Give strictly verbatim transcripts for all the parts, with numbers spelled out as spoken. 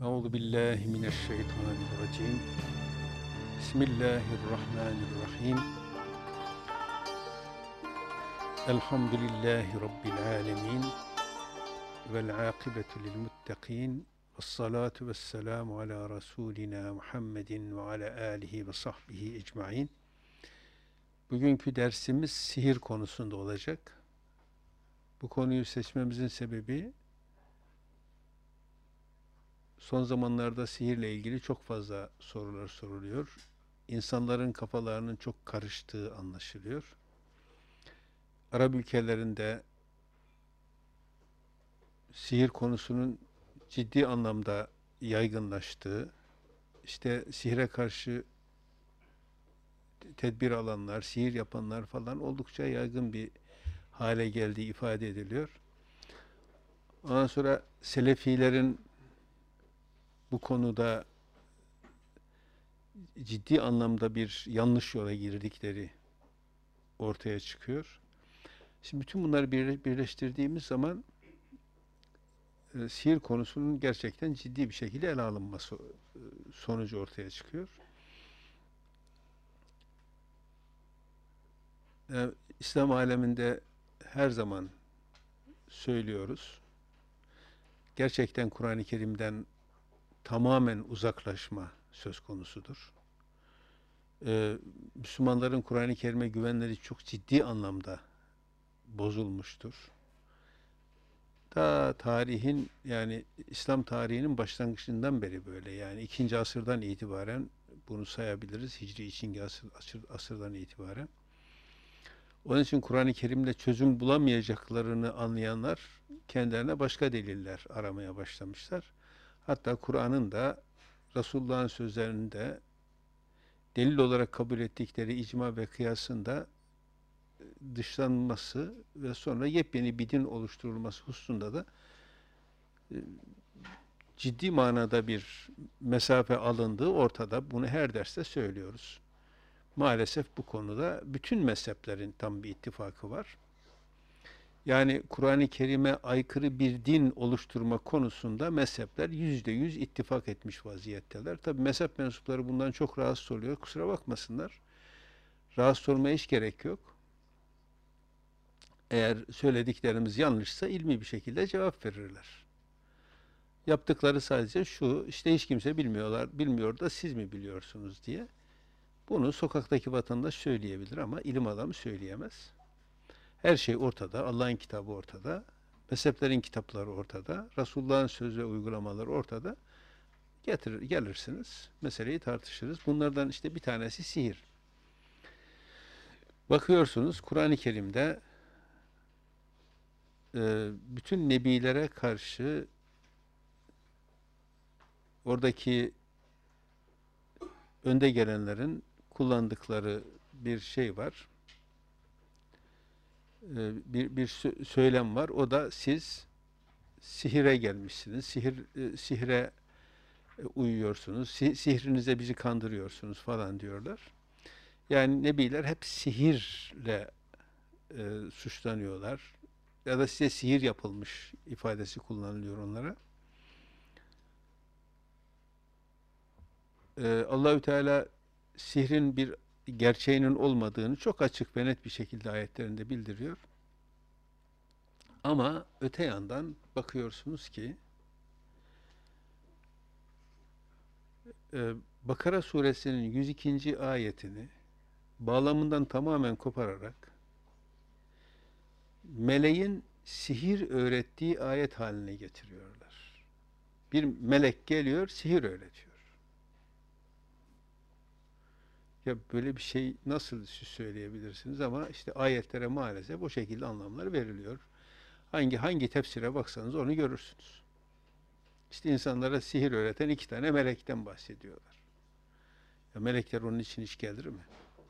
Euzu billahi mineşşeytanirracim. Bismillahirrahmanirrahim. Elhamdülillahi rabbil alamin. Vel akibetu lil muttaqin. Ves salatu vesselamu ala rasulina Muhammedin ve ala alihi ve sahbihi ecmaîn. Bugünkü dersimiz sihir konusunda olacak. Bu konuyu seçmemizin sebebi, son zamanlarda sihirle ilgili çok fazla sorular soruluyor. İnsanların kafalarının çok karıştığı anlaşılıyor. Arap ülkelerinde sihir konusunun ciddi anlamda yaygınlaştığı, işte sihre karşı tedbir alanlar, sihir yapanlar falan oldukça yaygın bir hale geldiği ifade ediliyor. Ondan sonra Selefilerin bu konuda ciddi anlamda bir yanlış yola girdikleri ortaya çıkıyor. Şimdi bütün bunları birleştirdiğimiz zaman e, sihir konusunun gerçekten ciddi bir şekilde ele alınması e, sonucu ortaya çıkıyor. E, İslam aleminde her zaman söylüyoruz, gerçekten Kur'an-ı Kerim'den tamamen uzaklaşma söz konusudur. Ee, Müslümanların Kur'an-ı Kerim'e güvenleri çok ciddi anlamda bozulmuştur. Ta tarihin, yani İslam tarihinin başlangıcından beri böyle, yani ikinci asırdan itibaren bunu sayabiliriz. Hicri ikinci asır, asır, asırdan itibaren. Onun için Kur'an-ı Kerim'le çözüm bulamayacaklarını anlayanlar kendilerine başka deliller aramaya başlamışlar. Hatta Kur'an'ın da Resulullah'ın sözlerinde delil olarak kabul ettikleri icma ve kıyasın da dışlanması ve sonra yepyeni bir din oluşturulması hususunda da ciddi manada bir mesafe alındığı ortada. Bunu her derste söylüyoruz. Maalesef bu konuda bütün mezheplerin tam bir ittifakı var. Yani Kur'an-ı Kerim'e aykırı bir din oluşturma konusunda mezhepler yüzde yüz ittifak etmiş vaziyetteler. Tabi mezhep mensupları bundan çok rahatsız oluyor. Kusura bakmasınlar. Rahatsız olmaya hiç gerek yok. Eğer söylediklerimiz yanlışsa ilmi bir şekilde cevap verirler. Yaptıkları sadece şu, işte hiç kimse bilmiyorlar, bilmiyor da siz mi biliyorsunuz diye. Bunu sokaktaki vatandaş söyleyebilir ama ilim adamı söyleyemez. Her şey ortada, Allah'ın kitabı ortada, mezheplerin kitapları ortada, Resulullah'ın söz ve uygulamaları ortada. Getirir, gelirsiniz, meseleyi tartışırız. Bunlardan işte bir tanesi sihir. Bakıyorsunuz Kur'an-ı Kerim'de e, bütün nebilere karşı oradaki önde gelenlerin kullandıkları bir şey var. E, bir, bir söylem var. O da siz sihire gelmişsiniz. Sihir, e, sihre uyuyorsunuz. Si sihrinize bizi kandırıyorsunuz falan diyorlar. Yani nebiler hep sihirle e, suçlanıyorlar. Ya da size sihir yapılmış ifadesi kullanılıyor onlara. Ee, Allahü Teala sihrin bir gerçeğinin olmadığını çok açık ve net bir şekilde ayetlerinde bildiriyor. Ama öte yandan bakıyorsunuz ki e, Bakara suresinin yüz ikinci ayetini bağlamından tamamen kopararak meleğin sihir öğrettiği ayet haline getiriyorlar. Bir melek geliyor, sihir öğretiyor. Ya böyle bir şey nasıl siz söyleyebilirsiniz? Ama işte ayetlere maalesef o şekilde anlamlar veriliyor. Hangi hangi tefsire baksanız onu görürsünüz. İşte insanlara sihir öğreten iki tane melekten bahsediyorlar. Ya melekler onun için hiç gelir mi?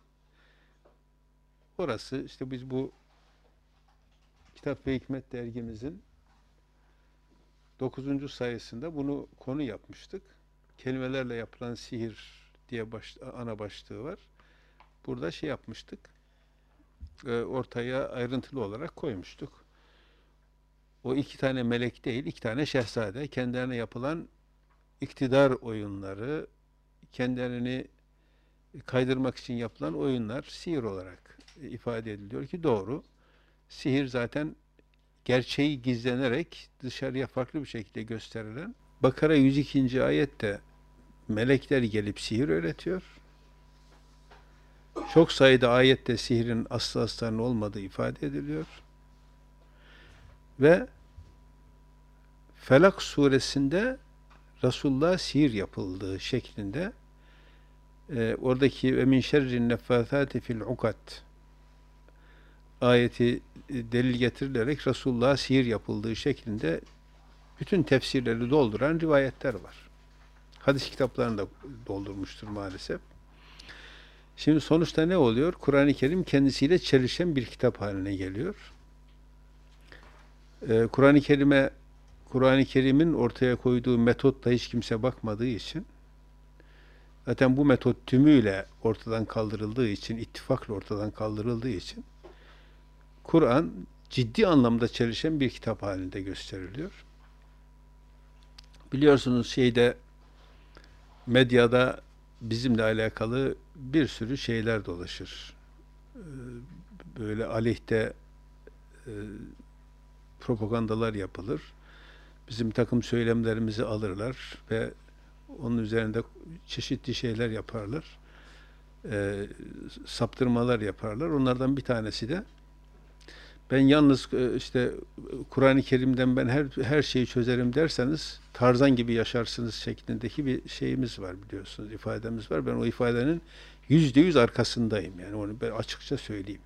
Orası işte biz bu Kitap ve Hikmet dergimizin dokuzuncu sayısında bunu konu yapmıştık. Kelimelerle yapılan sihir diye baş, ana başlığı var. Burada şey yapmıştık. E, ortaya ayrıntılı olarak koymuştuk. O iki tane melek değil, iki tane şehzade kendilerine yapılan iktidar oyunları, kendilerini kaydırmak için yapılan oyunlar sihir olarak ifade ediliyor ki doğru. Sihir zaten gerçeği gizlenerek dışarıya farklı bir şekilde gösterilen. Bakara yüz ikinci ayette melekler gelip sihir öğretiyor. Çok sayıda ayette sihirin aslı astarının olmadığı ifade ediliyor. Ve Felak suresinde Resulullah sihir yapıldığı şeklinde e, oradaki ve min şerrin neffâthâti fil ukad ayeti delil getirilerek Resulullah sihir yapıldığı şeklinde bütün tefsirleri dolduran rivayetler var. Hadis kitaplarını da doldurmuştur maalesef. Şimdi sonuçta ne oluyor? Kur'an-ı Kerim kendisiyle çelişen bir kitap haline geliyor. Ee, Kur'an-ı Kerim'e Kur'an-ı Kerim'in ortaya koyduğu metotla hiç kimse bakmadığı için, zaten bu metot tümüyle ortadan kaldırıldığı için, ittifakla ortadan kaldırıldığı için Kur'an ciddi anlamda çelişen bir kitap halinde gösteriliyor. Biliyorsunuz şeyde medyada bizimle alakalı bir sürü şeyler dolaşır. Böyle aleyhte e, propagandalar yapılır. Bizim takım söylemlerimizi alırlar ve onun üzerinde çeşitli şeyler yaparlar. E, saptırmalar yaparlar. Onlardan bir tanesi de ben yalnız işte Kur'an-ı Kerim'den ben her her şeyi çözerim derseniz Tarzan gibi yaşarsınız şeklindeki bir şeyimiz var, biliyorsunuz, ifademiz var. Ben o ifadenin yüzde yüz arkasındayım. Yani onu ben açıkça söyleyeyim.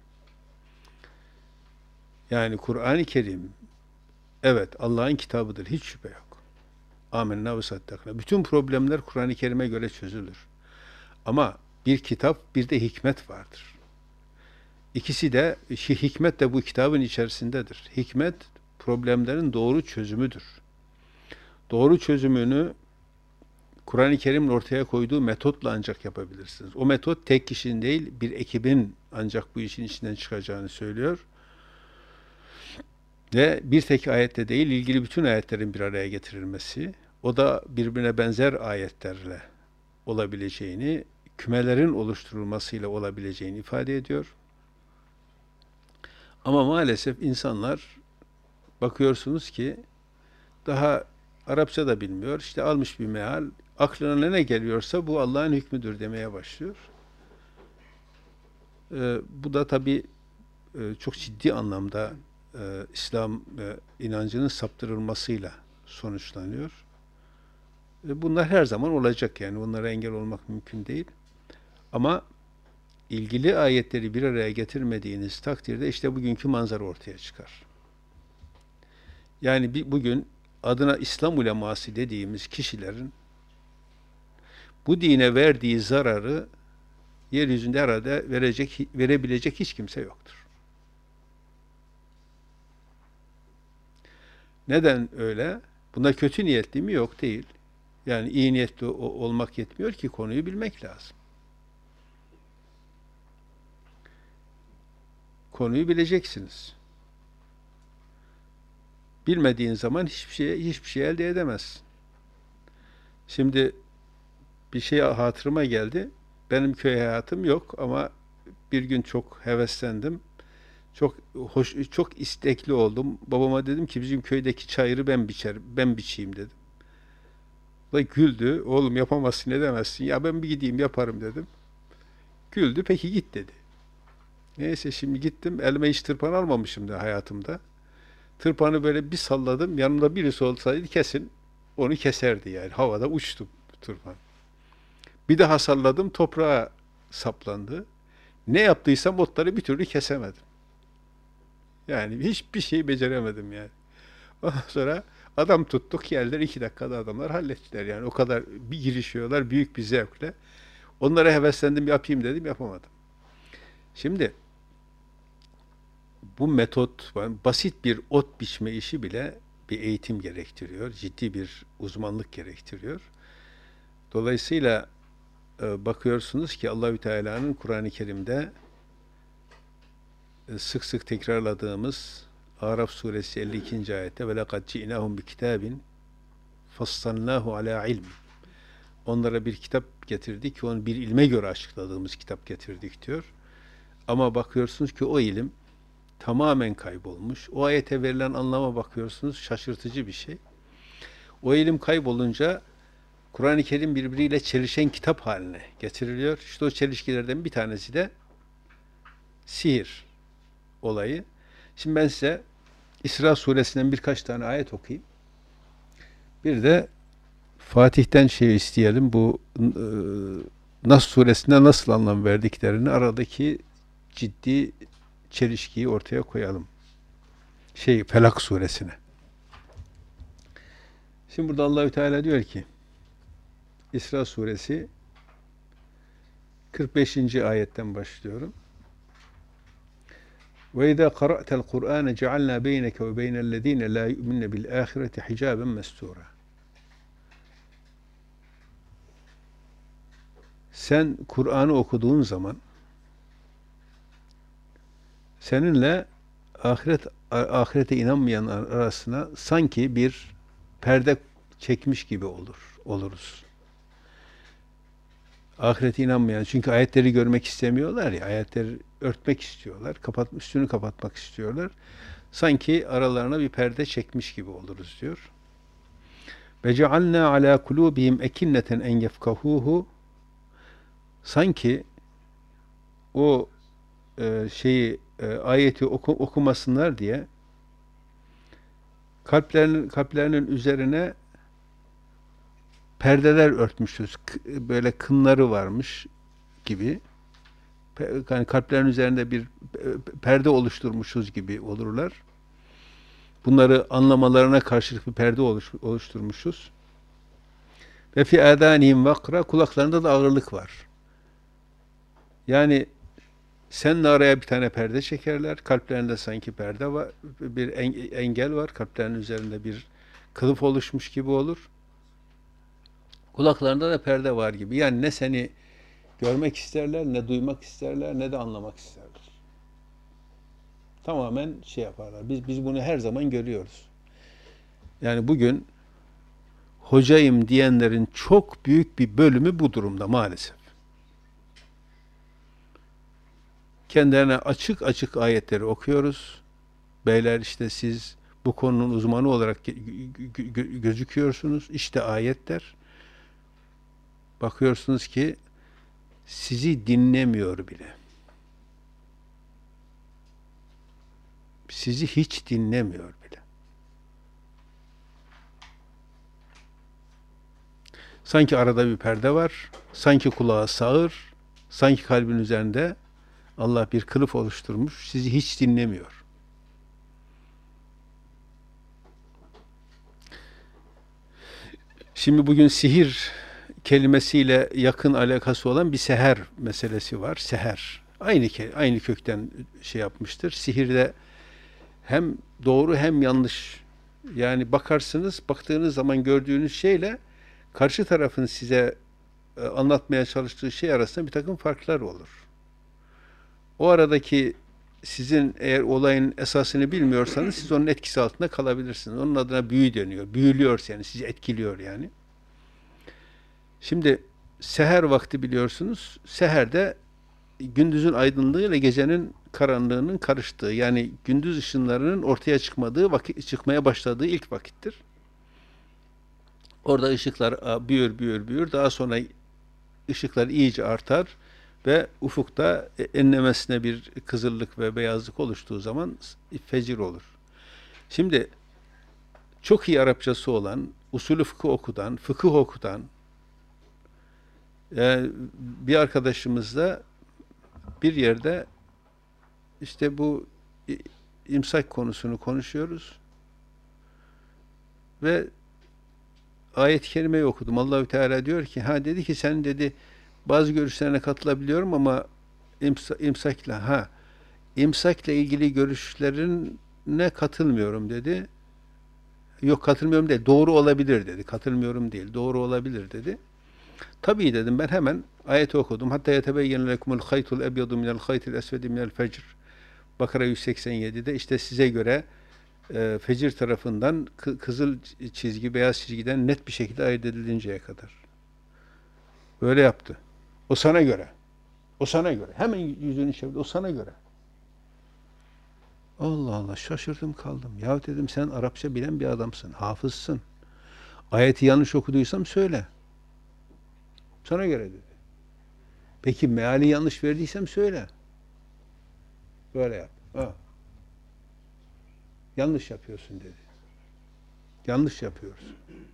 Yani Kur'an-ı Kerim evet Allah'ın kitabıdır. Hiç şüphe yok. Amenna ve saddakna. Bütün problemler Kur'an-ı Kerim'e göre çözülür. Ama bir kitap, bir de hikmet vardır. İkisi de, hikmet de bu kitabın içerisindedir. Hikmet, problemlerin doğru çözümüdür. Doğru çözümünü Kur'an-ı Kerim'in ortaya koyduğu metotla ancak yapabilirsiniz. O metot tek kişinin değil, bir ekibin ancak bu işin içinden çıkacağını söylüyor. Ve bir tek ayette değil, ilgili bütün ayetlerin bir araya getirilmesi, o da birbirine benzer ayetlerle olabileceğini, kümelerin oluşturulmasıyla olabileceğini ifade ediyor. Ama maalesef insanlar bakıyorsunuz ki daha Arapça da bilmiyor. İşte almış bir meal, aklına ne geliyorsa bu Allah'ın hükmüdür demeye başlıyor. Ee, bu da tabii e, çok ciddi anlamda e, İslam e, inancının saptırılmasıyla sonuçlanıyor. E, bunlar her zaman olacak, yani onlara engel olmak mümkün değil. Ama ilgili ayetleri bir araya getirmediğiniz takdirde işte bugünkü manzara ortaya çıkar. Yani bir, bugün adına İslam uleması dediğimiz kişilerin bu dine verdiği zararı yeryüzünde herhalde verecek, verebilecek hiç kimse yoktur. Neden öyle? Buna kötü niyetli mi? Yok, değil. Yani iyi niyetli olmak yetmiyor ki, konuyu bilmek lazım. Konuyu bileceksiniz. Bilmediğin zaman hiçbir şey hiçbir şey elde edemezsin. Şimdi bir şey hatırıma geldi. Benim köy hayatım yok ama bir gün çok heveslendim. Çok hoş, çok istekli oldum. Babama dedim ki bizim köydeki çayırı ben biçerim, ben biçeyim dedim. O da güldü. Oğlum yapamazsın, ne demezsin. Ya ben bir gideyim yaparım dedim. Güldü. Peki git dedi. Neyse şimdi gittim. Elime hiç tırpan almamışım da hayatımda. Tırpanı böyle bir salladım. Yanımda birisi olsaydı kesin onu keserdi yani. Havada uçtum tırpan. Bir daha salladım. Toprağa saplandı. Ne yaptıysam otları bir türlü kesemedim. Yani hiçbir şey beceremedim yani. Ondan sonra adam tuttuk, geldiler, iki dakikada adamlar hallettiler yani. O kadar bir girişiyorlar büyük bir zevkle. Onlara heveslendim, yapayım dedim, yapamadım. Şimdi bu metot, basit bir ot biçme işi bile bir eğitim gerektiriyor. Ciddi bir uzmanlık gerektiriyor. Dolayısıyla e, bakıyorsunuz ki Allahü Teala'nın Kur'an-ı Kerim'de e, sık sık tekrarladığımız Araf suresi elli ikinci ayette ve lekad ci'nahum bi kitabin fassalnahu ala ilm. onlara bir kitap getirdik, onu bir ilme göre açıkladığımız kitap getirdik diyor. Ama bakıyorsunuz ki o ilim tamamen kaybolmuş. O ayete verilen anlama bakıyorsunuz, şaşırtıcı bir şey. O ilim kaybolunca Kur'an-ı Kerim birbiriyle çelişen kitap haline getiriliyor. İşte o çelişkilerden bir tanesi de sihir olayı. Şimdi ben size İsra suresinden birkaç tane ayet okuyayım. Bir de Fatih'ten şey isteyelim. Bu e, Nas suresinde nasıl anlam verdiklerini, aradaki ciddi çelişkiyi ortaya koyalım. Şey Felak suresine. Şimdi burada Allahü Teala diyor ki İsra suresi kırk beşinci ayetten başlıyorum. Ve izâ qara'tel Kur'âne cealnâ beyneke ve beynellezîne lâ yu'minne bil âhireti hicâben mestûrâ. Sen Kur'an'ı okuduğun zaman seninle ahiret ahirete inanmayanlar arasına sanki bir perde çekmiş gibi olur oluruz. Ahirete inanmayan, çünkü ayetleri görmek istemiyorlar ya, ayetleri örtmek istiyorlar, kapat, üstünü kapatmak istiyorlar. Sanki aralarına bir perde çekmiş gibi oluruz diyor. Ve cealna ala kulubihim ekinneten en yefkahuhu. Sanki o e, şeyi e, ayeti oku, okumasınlar diye kalplerinin kalplerinin üzerine perdeler örtmüşüz. Böyle kınları varmış gibi. Yani kalplerin üzerinde bir perde oluşturmuşuz gibi olurlar. Bunları anlamalarına karşılık bir perde oluşturmuşuz. Ve fi âdânihim vakra, kulaklarında da ağırlık var. Yani seninle araya bir tane perde çekerler. Kalplerinde sanki perde var, bir engel var. Kalplerinin üzerinde bir kılıf oluşmuş gibi olur. Kulaklarında da perde var gibi. Yani ne seni görmek isterler, ne duymak isterler, ne de anlamak isterler. Tamamen şey yaparlar. Biz biz bunu her zaman görüyoruz. Yani bugün hocayım diyenlerin çok büyük bir bölümü bu durumda maalesef. Kendilerine açık açık ayetleri okuyoruz. Beyler, işte siz bu konunun uzmanı olarak gözüküyorsunuz. İşte ayetler. Bakıyorsunuz ki sizi dinlemiyor bile. Sizi hiç dinlemiyor bile. Sanki arada bir perde var. Sanki kulağı sağır. Sanki kalbin üzerinde Allah bir kılıf oluşturmuş. Sizi hiç dinlemiyor. Şimdi bugün sihir kelimesiyle yakın alakası olan bir seher meselesi var. Seher. Aynı aynı kökten şey yapmıştır. Sihirde hem doğru hem yanlış. Yani bakarsınız, baktığınız zaman gördüğünüz şeyle karşı tarafın size e, anlatmaya çalıştığı şey arasında bir takım farklar olur. O aradaki sizin eğer olayın esasını bilmiyorsanız siz onun etkisi altında kalabilirsiniz. Onun adına büyü deniyor. Büyülüyor yani, sizi etkiliyor yani. Şimdi seher vakti biliyorsunuz. Seherde gündüzün aydınlığı ile gecenin karanlığının karıştığı, yani gündüz ışınlarının ortaya çıkmadığı vakit, çıkmaya başladığı ilk vakittir. Orada ışıklar büyür büyür büyür. Daha sonra ışıklar iyice artar ve ufukta enlemesine bir kızıllık ve beyazlık oluştuğu zaman fecir olur. Şimdi çok iyi Arapçası olan, usulü fıkıh okudan, fıkıh okudan yani bir arkadaşımızla bir yerde işte bu imsak konusunu konuşuyoruz ve ayet-i kerimeyi okudum. Allahü Teala diyor ki, ha dedi ki sen dedi bazı görüşlerine katılabiliyorum ama imsa, imsakla ha imsakla ilgili görüşlerine katılmıyorum dedi. Yok, katılmıyorum değil. Doğru olabilir dedi. Katılmıyorum değil. Doğru olabilir dedi. Tabii dedim, ben hemen ayeti okudum. Hatta yetebeyyene lekumul haytul ebyadu minel haytil esvedi minel fecr. Bakara yüz seksen yedi'de işte size göre e, fecir tarafından kızıl çizgi beyaz çizgiden net bir şekilde ayırt edilinceye kadar. Böyle yaptı. O sana göre. O sana göre. Hemen yüzünü çevirdi. O sana göre. Allah Allah, şaşırdım kaldım. Ya dedim, sen Arapça bilen bir adamsın. Hafızsın. Ayeti yanlış okuduysam söyle. Sana göre dedi. Peki meali yanlış verdiysem söyle. Böyle yap. Ha. Yanlış yapıyorsun dedi. Yanlış yapıyorsun.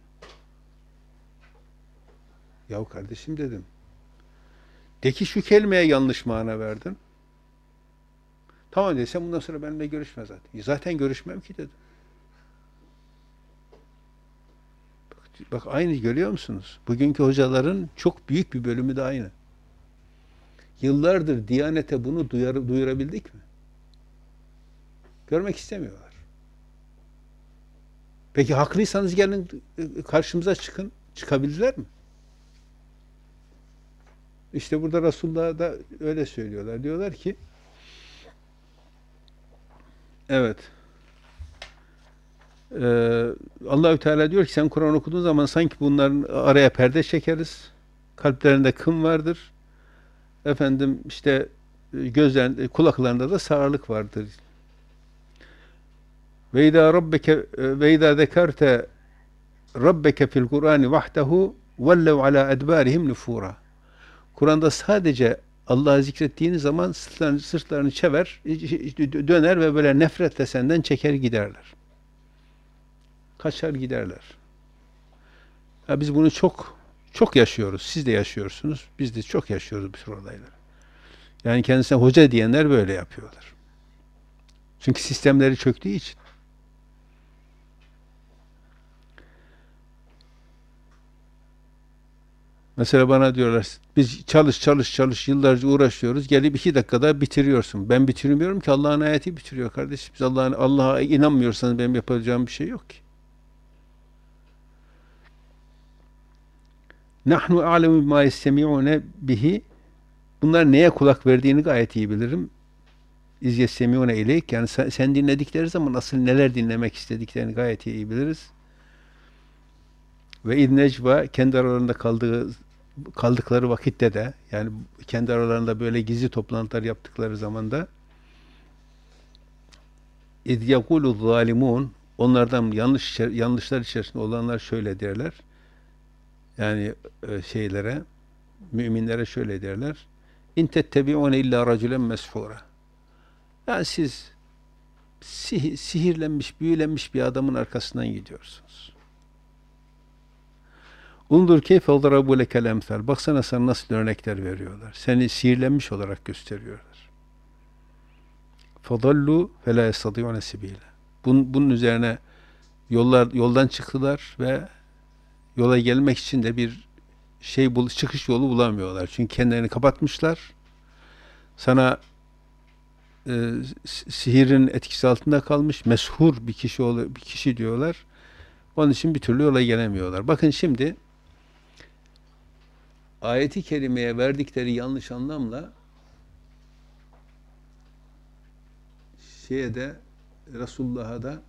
Yahu kardeşim dedim. De ki şu kelimeye yanlış mana verdin. Tamam desem bundan sonra benimle görüşme zaten. Zaten görüşmem ki dedim. Bak, bak aynı, görüyor musunuz? Bugünkü hocaların çok büyük bir bölümü de aynı. Yıllardır Diyanete bunu duyar, duyurabildik mi? Görmek istemiyorlar. Peki haklıysanız gelin karşımıza çıkın. Çıkabildiler mi? İşte burada Resulullah'a da öyle söylüyorlar. Diyorlar ki evet Ee, Allahü Teala diyor ki sen Kur'an okuduğun zaman sanki bunların araya perde çekeriz. Kalplerinde kım vardır. Efendim işte gözlerinde, kulaklarında da sağırlık vardır. Ve izâ rabbeke ve izâ zekerte rabbeke fil Kur'ani vahdehu vellev alâ edbârihim nufûrâ. Kur'an'da sadece Allah'ı zikrettiğiniz zaman sırtlarını, sırtlarını çever, döner ve böyle nefretle senden çeker giderler. Kaçar giderler. Ya biz bunu çok çok yaşıyoruz. Siz de yaşıyorsunuz. Biz de çok yaşıyoruz bu tür olayları. Yani kendisine hoca diyenler böyle yapıyorlar. Çünkü sistemleri çöktüğü için. Mesela bana diyorlar, biz çalış çalış çalış yıllarca uğraşıyoruz. Gelip iki dakikada bitiriyorsun. Ben bitirmiyorum ki, Allah'ın ayeti bitiriyor kardeşim. Biz Allah'ın Allah'a inanmıyorsanız benim yapacağım bir şey yok ki. Nahnu a'lemu bima yestemi'une bihi. Bunlar neye kulak verdiğini gayet iyi bilirim. İz yestemi'une ileyk. Yani sen, sen dinledikleri zaman asıl neler dinlemek istediklerini gayet iyi biliriz. Ve idnecva, kendi aralarında kaldığı kaldıkları vakitte de, yani kendi aralarında böyle gizli toplantılar yaptıkları zamanda İz yekulu zalimun, onlardan yanlış yanlışlar içerisinde olanlar şöyle derler. Yani şeylere, müminlere şöyle derler. İn tettebi'une illa raculen meshura. Yani siz sihir, sihirlenmiş, büyülenmiş bir adamın arkasından gidiyorsunuz. Undur keyfe darabu lekel emsal. Baksana sana nasıl örnekler veriyorlar. Seni sihirlenmiş olarak gösteriyorlar. Fadallu fe la yestati'une sebila. Bunun, bunun üzerine yollar yoldan çıktılar ve yola gelmek için de bir şey bul, çıkış yolu bulamıyorlar. Çünkü kendilerini kapatmışlar. Sana e, sihirin etkisi altında kalmış meshur bir kişi bir kişi diyorlar. Onun için bir türlü yola gelemiyorlar. Bakın şimdi ayeti kerimeye verdikleri yanlış anlamla şeye de Resulullah'a da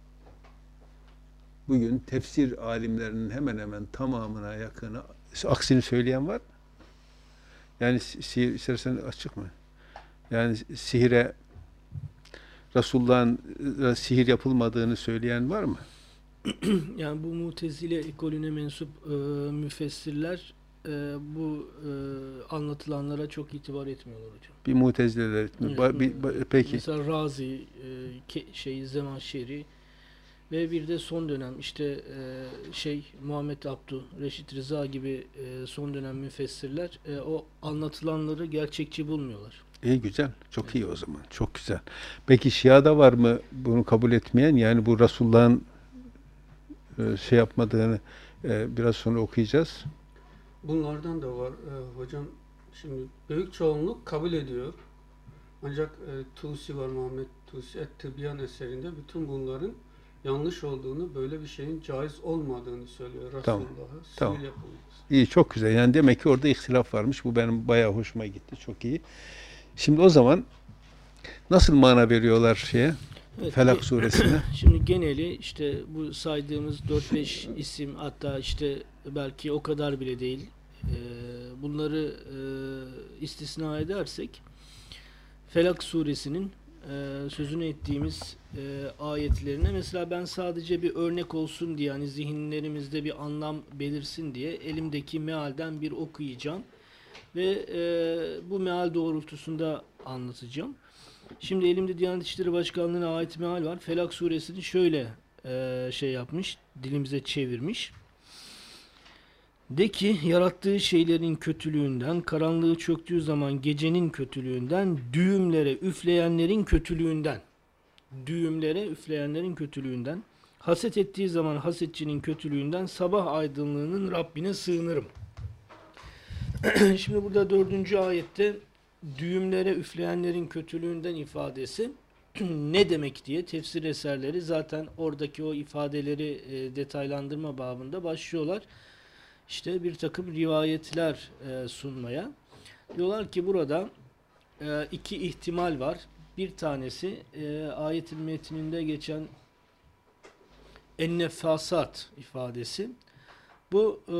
bugün tefsir alimlerinin hemen hemen tamamına yakını aksini söyleyen var. Yani sihir, istersen açık mı? Yani sihire, Resulullah'ın sihir yapılmadığını söyleyen var mı? Yani bu Mutezile ekolüne mensup e, müfessirler e, bu e, anlatılanlara çok itibar etmiyorlar hocam. Bir Mutezileler etmiyor. Evet, Ba, bir, ba, peki. Mesela Razi, e, ke, şey Zemanşeri ve bir de son dönem işte e, şey Muhammed Abdu, Reşit Rıza gibi e, son dönem müfessirler e, o anlatılanları gerçekçi bulmuyorlar. İyi, güzel. Çok evet. iyi o zaman. Çok güzel. Peki Şia'da var mı bunu kabul etmeyen? Yani bu Resulullah'ın e, şey yapmadığını e, biraz sonra okuyacağız. Bunlardan da var e, hocam. Şimdi büyük çoğunluk kabul ediyor. Ancak e, Tusi var, Muhammed Tusi Et-Tibyan eserinde bütün bunların yanlış olduğunu, böyle bir şeyin caiz olmadığını söylüyor. Resulullah'a tamam. sihir tamam. yapılması. İyi, çok güzel. Yani demek ki orada ihtilaf varmış. Bu benim bayağı hoşuma gitti. Çok iyi. Şimdi o zaman nasıl mana veriyorlar şeye? Evet, Felak suresine. Şimdi geneli işte bu saydığımız dört beş isim, hatta işte belki o kadar bile değil. Ee, bunları e, istisna edersek Felak suresinin e, sözünü ettiğimiz e, ayetlerine mesela ben sadece bir örnek olsun diye, hani zihinlerimizde bir anlam belirsin diye elimdeki mealden bir okuyacağım ve e, bu meal doğrultusunda anlatacağım. Şimdi elimde Diyanet İşleri Başkanlığı'na ait meal var. Felak suresini şöyle e, şey yapmış, dilimize çevirmiş. De ki, yarattığı şeylerin kötülüğünden, karanlığı çöktüğü zaman gecenin kötülüğünden, düğümlere üfleyenlerin kötülüğünden, düğümlere üfleyenlerin kötülüğünden, haset ettiği zaman hasetçinin kötülüğünden, sabah aydınlığının Rabbine sığınırım. Şimdi burada dördüncü ayette düğümlere üfleyenlerin kötülüğünden ifadesi ne demek diye tefsir eserleri zaten oradaki o ifadeleri e, detaylandırma babında başlıyorlar. İşte bir takım rivayetler e, sunmaya. Diyorlar ki burada e, iki ihtimal var. Bir tanesi e, ayetin metninde geçen ennefasat ifadesi. Bu e,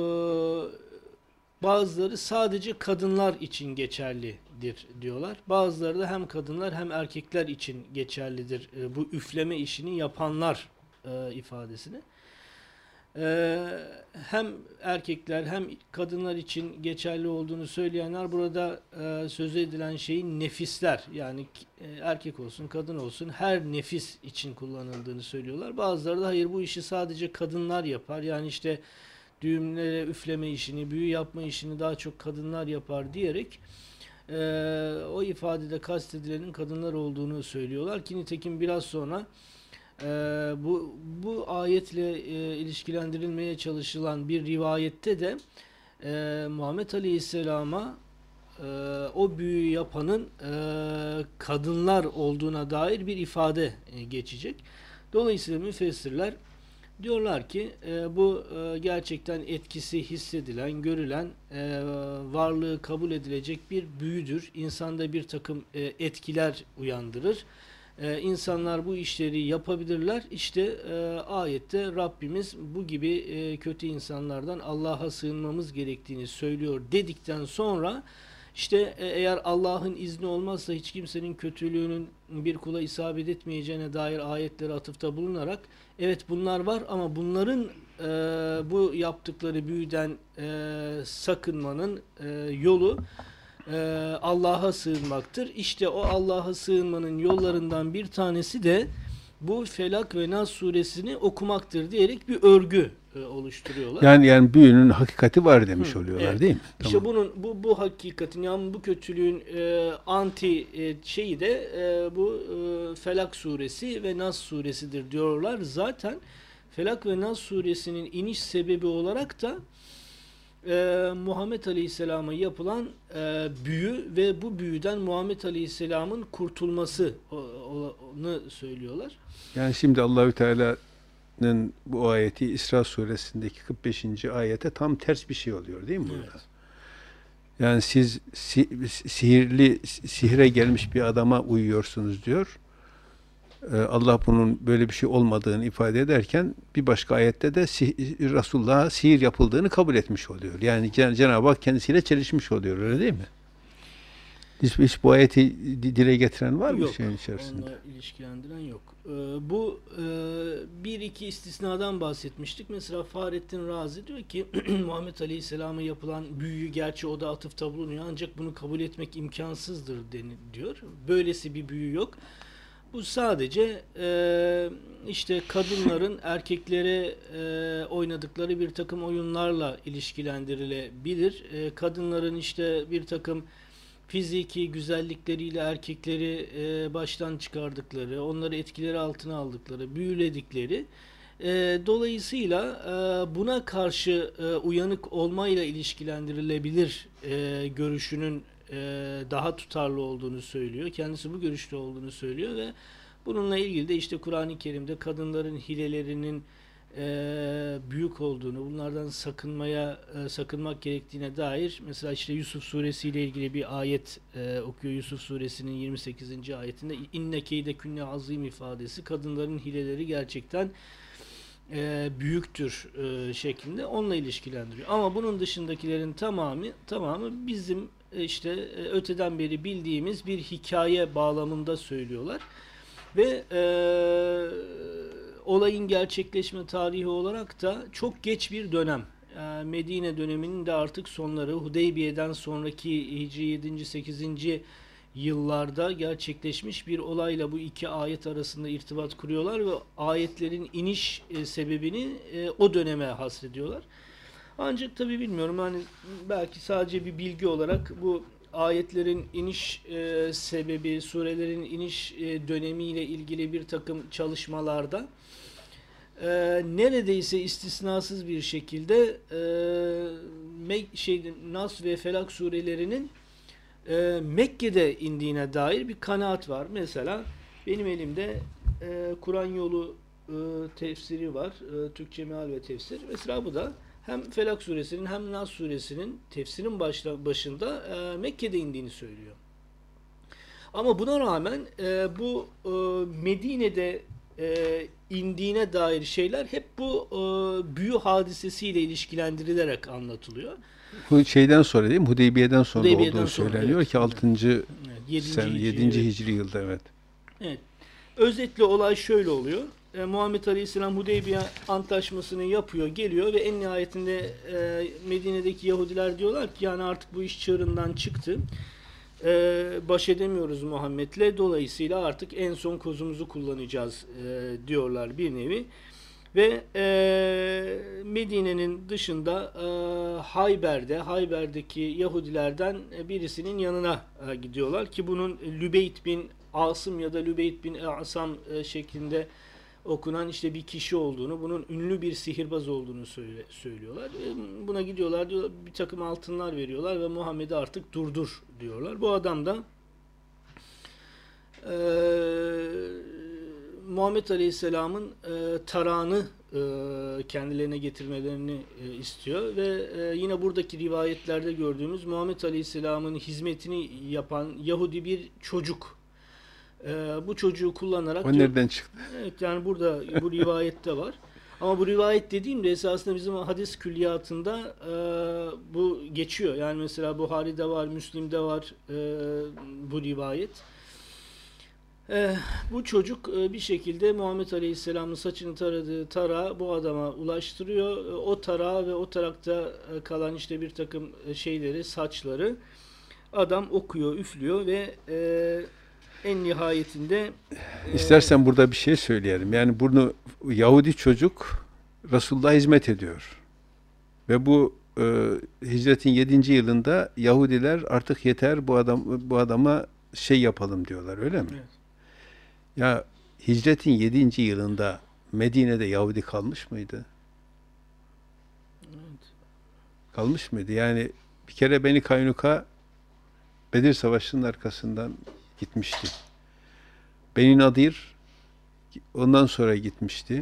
bazıları sadece kadınlar için geçerlidir diyorlar. Bazıları da hem kadınlar hem erkekler için geçerlidir. E, bu üfleme işini yapanlar e, ifadesini. Ee, hem erkekler hem kadınlar için geçerli olduğunu söyleyenler burada e, söz edilen şeyin nefisler, yani e, erkek olsun kadın olsun her nefis için kullanıldığını söylüyorlar. Bazıları da hayır, bu işi sadece kadınlar yapar, yani işte düğümlere üfleme işini, büyü yapma işini daha çok kadınlar yapar diyerek e, o ifadede kastedilenin kadınlar olduğunu söylüyorlar ki nitekim biraz sonra Ee, bu bu ayetle e, ilişkilendirilmeye çalışılan bir rivayette de e, Muhammed Aleyhisselam'a e, o büyüyü yapanın e, kadınlar olduğuna dair bir ifade e, geçecek. Dolayısıyla müfessirler diyorlar ki e, bu e, gerçekten etkisi hissedilen, görülen, e, varlığı kabul edilecek bir büyüdür. İnsanda bir takım e, etkiler uyandırır. Ee, insanlar bu işleri yapabilirler. İşte e, ayette Rabbimiz bu gibi e, kötü insanlardan Allah'a sığınmamız gerektiğini söylüyor dedikten sonra işte e, eğer Allah'ın izni olmazsa hiç kimsenin kötülüğünün bir kula isabet etmeyeceğine dair ayetlere atıfta bulunarak evet bunlar var ama bunların e, bu yaptıkları büyüden e, sakınmanın e, yolu Allah'a sığınmaktır. İşte o Allah'a sığınmanın yollarından bir tanesi de bu Felak ve Nas suresini okumaktır diyerek bir örgü e, oluşturuyorlar. Yani yani büyünün hakikati var demiş Hı, oluyorlar evet. değil mi? İşte Tamam. bunun bu bu hakikatin, yani bu kötülüğün e, anti e, şeyi de e, bu e, Felak suresi ve Nas suresidir diyorlar. Zaten Felak ve Nas suresinin iniş sebebi olarak da Ee, Muhammed Aleyhisselam'a yapılan e, büyü ve bu büyüden Muhammed Aleyhisselam'ın kurtulmasını söylüyorlar. Yani şimdi Allahü Teala'nın bu ayeti İsra suresindeki kırk beşinci ayete tam ters bir şey oluyor değil mi burada? Evet. Yani siz si, sihirli sihire gelmiş bir adama uyuyorsunuz diyor. Allah bunun böyle bir şey olmadığını ifade ederken bir başka ayette de Resulullah'a sihir yapıldığını kabul etmiş oluyor. Yani Cenab-ı Hak kendisiyle çelişmiş oluyor, öyle değil mi? Hiç, hiç bu ayeti dile getiren var mı yok, şeyin içerisinde? Onunla ilişkilendiren yok. Ee, bu e, bir iki istisnadan bahsetmiştik. Mesela Fahrettin Razi diyor ki Muhammed Aleyhisselam'a yapılan büyüyü, gerçi o da atıfta bulunuyor, ancak bunu kabul etmek imkansızdır diyor. Böylesi bir büyü yok. Bu sadece e, işte kadınların erkeklere e, oynadıkları bir takım oyunlarla ilişkilendirilebilir. E, kadınların işte bir takım fiziki güzellikleriyle erkekleri e, baştan çıkardıkları, onları etkileri altına aldıkları, büyüledikleri. E, dolayısıyla e, buna karşı e, uyanık olmayla ilişkilendirilebilir e, görüşünün daha tutarlı olduğunu söylüyor. Kendisi bu görüşte olduğunu söylüyor ve bununla ilgili de işte Kur'an-ı Kerim'de kadınların hilelerinin e, büyük olduğunu, bunlardan sakınmaya e, sakınmak gerektiğine dair mesela işte Yusuf suresi ile ilgili bir ayet e, okuyor. Yusuf suresinin yirmi sekizinci ayetinde inne keyde künne azim ifadesi, kadınların hileleri gerçekten e, büyüktür e, şeklinde onunla ilişkilendiriyor. Ama bunun dışındakilerin tamamı tamamı bizim e, işte e, öteden beri bildiğimiz bir hikaye bağlamında söylüyorlar. Ve e, olayın gerçekleşme tarihi olarak da çok geç bir dönem. E, Medine döneminin de artık sonları, Hudeybiye'den sonraki Hicri yedinci sekizinci yıllarda gerçekleşmiş bir olayla bu iki ayet arasında irtibat kuruyorlar ve ayetlerin iniş e, sebebini e, o döneme hasrediyorlar. Ancak tabii bilmiyorum, hani belki sadece bir bilgi olarak bu ayetlerin iniş e, sebebi, surelerin iniş e, dönemiyle ilgili bir takım çalışmalarda e, neredeyse istisnasız bir şekilde e, Me- şey, Nas ve Felak surelerinin e, Mekke'de indiğine dair bir kanaat var. Mesela benim elimde e, Kur'an Yolu e, tefsiri var. E, Türkçe meal ve tefsir. Mesela bu da hem Felak suresinin hem Nas suresinin tefsirin başla, başında e, Mekke'de indiğini söylüyor. Ama buna rağmen e, bu e, Medine'de e, indiğine dair şeyler hep bu e, büyü hadisesiyle ilişkilendirilerek anlatılıyor. Bu şeyden sonra değil mi? Hudeybiye'den sonra Hudeybiye'den olduğu sonra, söyleniyor evet. ki altıncı Evet, yedinci sen Hicri, yedinci evet. Hicri yılda, evet. Evet. Özetle olay şöyle oluyor. E, Muhammed Aleyhisselam Hudeybiye Antlaşması'nı yapıyor, geliyor ve en nihayetinde e, Medine'deki Yahudiler diyorlar ki yani artık bu iş çığırından çıktı. E, baş edemiyoruz Muhammed'le. Dolayısıyla artık en son kozumuzu kullanacağız e, diyorlar bir nevi. Ve e, Medine'nin dışında e, Hayber'de, Hayber'deki Yahudilerden birisinin yanına e, gidiyorlar ki bunun Lübeyt bin Asım ya da Lübeyt bin Asam e, şeklinde okunan işte bir kişi olduğunu, bunun ünlü bir sihirbaz olduğunu söyle, söylüyorlar. E, buna gidiyorlar, diyorlar, bir takım altınlar veriyorlar ve Muhammed'i artık durdur diyorlar. Bu adam da e, Muhammed Aleyhisselam'ın e, tarağını e, kendilerine getirmelerini e, istiyor ve e, yine buradaki rivayetlerde gördüğümüz Muhammed Aleyhisselam'ın hizmetini yapan Yahudi bir çocuk. E, bu çocuğu kullanarak O diyor- nereden çıktı? Evet, yani burada bu rivayette var. Ama bu rivayet dediğimde esasında bizim hadis külliyatında e, bu geçiyor. Yani mesela Buhari'de var, Müslim'de var e, bu rivayet. E, bu çocuk e, bir şekilde Muhammed Aleyhisselam'ın saçını taradığı tarağı bu adama ulaştırıyor. E, o tarağı ve o tarakta e, kalan işte bir takım e, şeyleri, saçları adam okuyor, üflüyor ve e, en nihayetinde e, İstersen burada bir şey söyleyelim. Yani bunu Yahudi çocuk Resulullah'a hizmet ediyor. Ve bu e, hicretin yedinci yılında Yahudiler artık yeter bu adam bu adama şey yapalım diyorlar, öyle mi? Evet. Ya hicretin yedinci yılında Medine'de Yahudi kalmış mıydı? Evet. Kalmış mıydı? Yani bir kere Beni Kaynuka Bedir Savaşı'nın arkasından gitmişti. Beni Nadir ondan sonra gitmişti.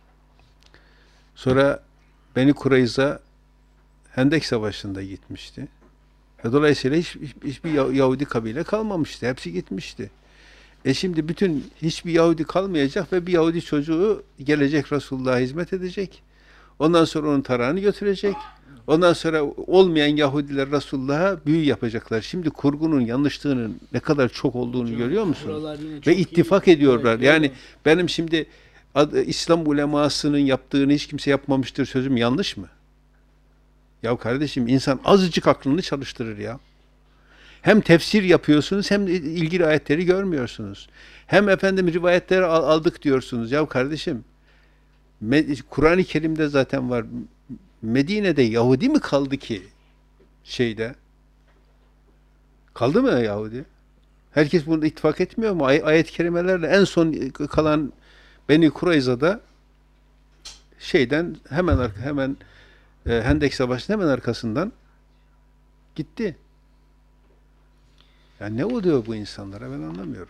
Sonra Beni Kureyza Hendek Savaşı'nda gitmişti. Ve dolayısıyla hiç, hiç- hiçbir Yah- Yahudi kabile kalmamıştı. Hepsi gitmişti. E şimdi bütün hiçbir Yahudi kalmayacak ve bir Yahudi çocuğu gelecek Resulullah'a hizmet edecek. Ondan sonra onun tarağını götürecek. Ondan sonra olmayan Yahudiler Resulullah'a büyü yapacaklar. Şimdi kurgunun yanlışlığının ne kadar çok olduğunu Hocam, görüyor musun? buralar yine çok Ve iyi. ittifak ediyorlar. Evet, Yani öyle. benim şimdi ad- İslam ulemasının yaptığını hiç kimse yapmamıştır sözüm yanlış mı? Ya kardeşim, insan azıcık aklını çalıştırır ya. Hem tefsir yapıyorsunuz hem de ilgili ayetleri görmüyorsunuz. Hem efendim rivayetleri al- aldık diyorsunuz. Ya kardeşim, Me- Kur'an-ı Kerim'de zaten var. Medine'de Yahudi mi kaldı ki şeyde? Kaldı mı Yahudi? Herkes bunda ittifak etmiyor mu? Ay- ayet-i kerimelerle en son kalan Beni Kureyza'da şeyden hemen arka, hemen e, Hendek Savaşı'nın hemen arkasından gitti. Yani ne oluyor bu insanlara, ben anlamıyorum.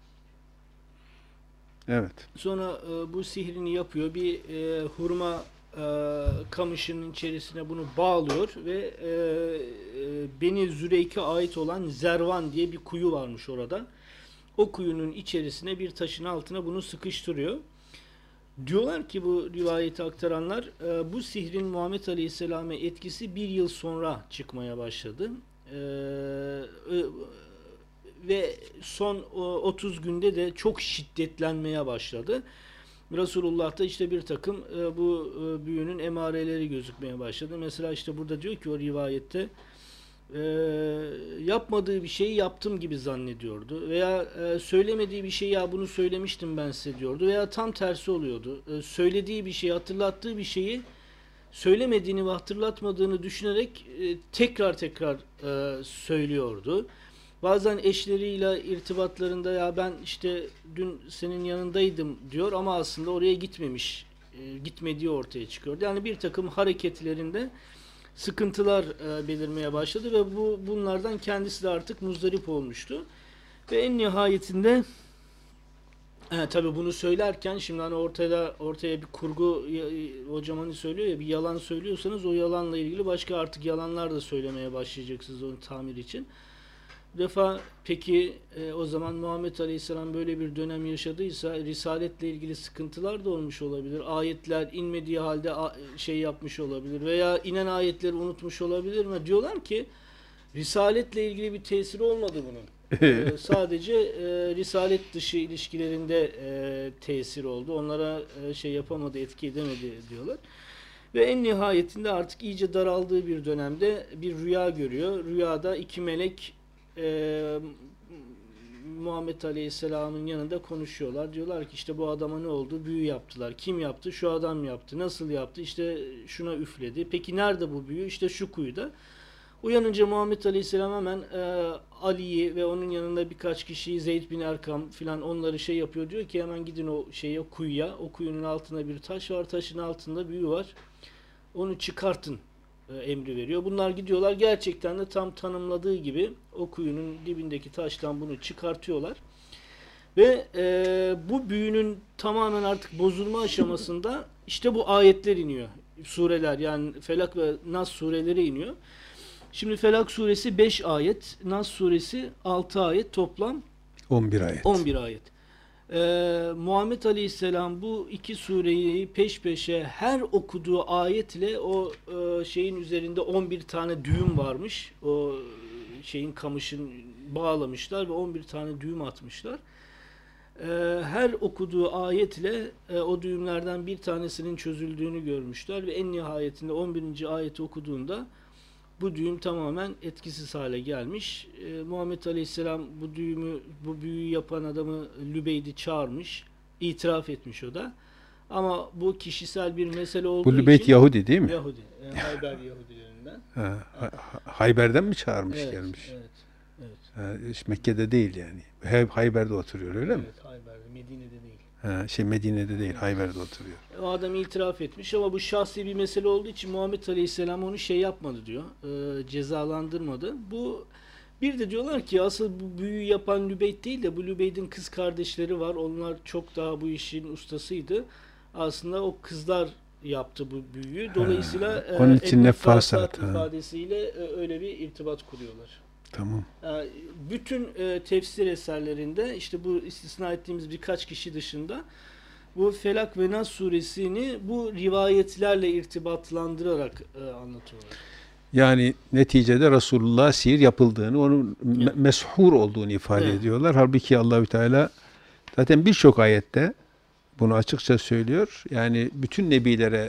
Evet. Sonra e, bu sihrini yapıyor. Bir e, hurma e, kamışının içerisine bunu bağlıyor ve e, e, Beni Züreyk'e ait olan Zervan diye bir kuyu varmış orada. O kuyunun içerisine bir taşın altına bunu sıkıştırıyor. Diyorlar ki bu rivayeti aktaranlar e, bu sihrin Muhammed Aleyhisselam'a etkisi bir yıl sonra çıkmaya başladı. E, e, ve son o, otuz günde de çok şiddetlenmeye başladı. Resulullah'ta işte bir takım e, bu e, büyünün emareleri gözükmeye başladı. Mesela işte burada diyor ki o rivayette e, yapmadığı bir şeyi yaptım gibi zannediyordu. Veya e, söylemediği bir şeyi ya bunu söylemiştim ben size diyordu. Veya tam tersi oluyordu. E, söylediği bir şeyi, hatırlattığı bir şeyi söylemediğini ve hatırlatmadığını düşünerek e, tekrar tekrar e, söylüyordu. Bazen eşleriyle irtibatlarında ya ben işte dün senin yanındaydım diyor ama aslında oraya gitmemiş, e, gitmediği ortaya çıkıyordu. Yani bir takım hareketlerinde sıkıntılar e, belirmeye başladı ve bu bunlardan kendisi de artık muzdarip olmuştu. Ve en nihayetinde e, tabii bunu söylerken şimdi hani ortada ortaya bir kurgu ya- hocam hani söylüyor ya bir yalan söylüyorsanız o yalanla ilgili başka artık yalanlar da söylemeye başlayacaksınız onu tamir için. Bu defa peki e, o zaman Muhammed Aleyhisselam böyle bir dönem yaşadıysa Risaletle ilgili sıkıntılar da olmuş olabilir. Ayetler inmediği halde a- şey yapmış olabilir veya inen ayetleri unutmuş olabilir mi? Diyorlar ki Risaletle ilgili bir tesiri olmadı bunun. E, sadece e, Risalet dışı ilişkilerinde e, tesir oldu. Onlara e, şey yapamadı, etki edemedi diyorlar. Ve en nihayetinde artık iyice daraldığı bir dönemde bir rüya görüyor. Rüyada iki melek e, Muhammed Aleyhisselam'ın yanında konuşuyorlar. Diyorlar ki işte bu adama ne oldu? Büyü yaptılar. Kim yaptı? Şu adam yaptı. Nasıl yaptı? İşte şuna üfledi. Peki nerede bu büyü? İşte şu kuyuda. Uyanınca Muhammed Aleyhisselam hemen e, Ali'yi ve onun yanında birkaç kişiyi Zeyd bin Erkam filan onları şey yapıyor. Diyor ki hemen gidin o şeye kuyuya. O kuyunun altında bir taş var. Taşın altında büyü var. Onu çıkartın e, emri veriyor. Bunlar gidiyorlar gerçekten de tam tanımladığı gibi o kuyunun dibindeki taştan bunu çıkartıyorlar. Ve e, bu büyünün tamamen artık bozulma aşamasında işte bu ayetler iniyor. Sureler yani Felak ve Nas sureleri iniyor. Şimdi Felak suresi beş ayet, Nas suresi altı ayet, toplam on bir ayet. on bir ayet. Ee, Muhammed Aleyhisselam bu iki sureyi peş peşe her okuduğu ayetle o e, şeyin üzerinde on bir tane düğüm varmış. O şeyin kamışın bağlamışlar ve on bir tane düğüm atmışlar. Ee, her okuduğu ayetle e, o düğümlerden bir tanesinin çözüldüğünü görmüşler ve en nihayetinde on birinci ayeti okuduğunda bu düğüm tamamen etkisiz hale gelmiş. Ee, Muhammed Aleyhisselam bu düğümü, bu büyüyü yapan adamı Lübeyd'i çağırmış, itiraf etmiş o da. Ama bu kişisel bir mesele olduğu Bu Lübeyt için Yahudi değil mi? Yahudi, yani Hayber Yahudilerinden. Ha, Ha- Hayber'den mi çağırmış Evet, gelmiş? evet, evet. Ha, hiç Mekke'de değil yani. Hep Hayber'de oturuyor öyle mi? Evet, Hayber'de, Medine'de değil. Ha, şey Medine'de değil, Hayber'de oturuyor. O adam itiraf etmiş ama bu şahsi bir mesele olduğu için Muhammed Aleyhisselam onu şey yapmadı diyor. E, cezalandırmadı. Bu bir de diyorlar ki asıl bu büyüyü yapan Lübeyt değil de bu Lübeyt'in kız kardeşleri var. Onlar çok daha bu işin ustasıydı. Aslında o kızlar yaptı bu büyüyü. Dolayısıyla e, onun için en nefasat, nefasat ha. ifadesiyle e, öyle bir irtibat kuruyorlar. Tamam. Yani bütün e, tefsir eserlerinde işte bu istisna ettiğimiz birkaç kişi dışında bu Felak ve Nas suresini bu rivayetlerle irtibatlandırarak e, anlatıyorlar. Yani neticede Resulullah sihir yapıldığını, onun me- Evet. meshur olduğunu ifade Evet. ediyorlar. Halbuki Allahü Teala zaten birçok ayette bunu açıkça söylüyor. Yani bütün nebilere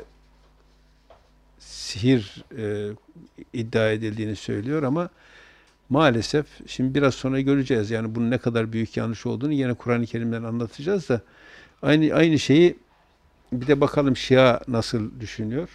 sihir e, iddia edildiğini söylüyor ama maalesef şimdi biraz sonra göreceğiz. Yani bunun ne kadar büyük yanlış olduğunu yine Kur'an-ı Kerim'den anlatacağız da aynı aynı şeyi bir de bakalım Şia nasıl düşünüyor?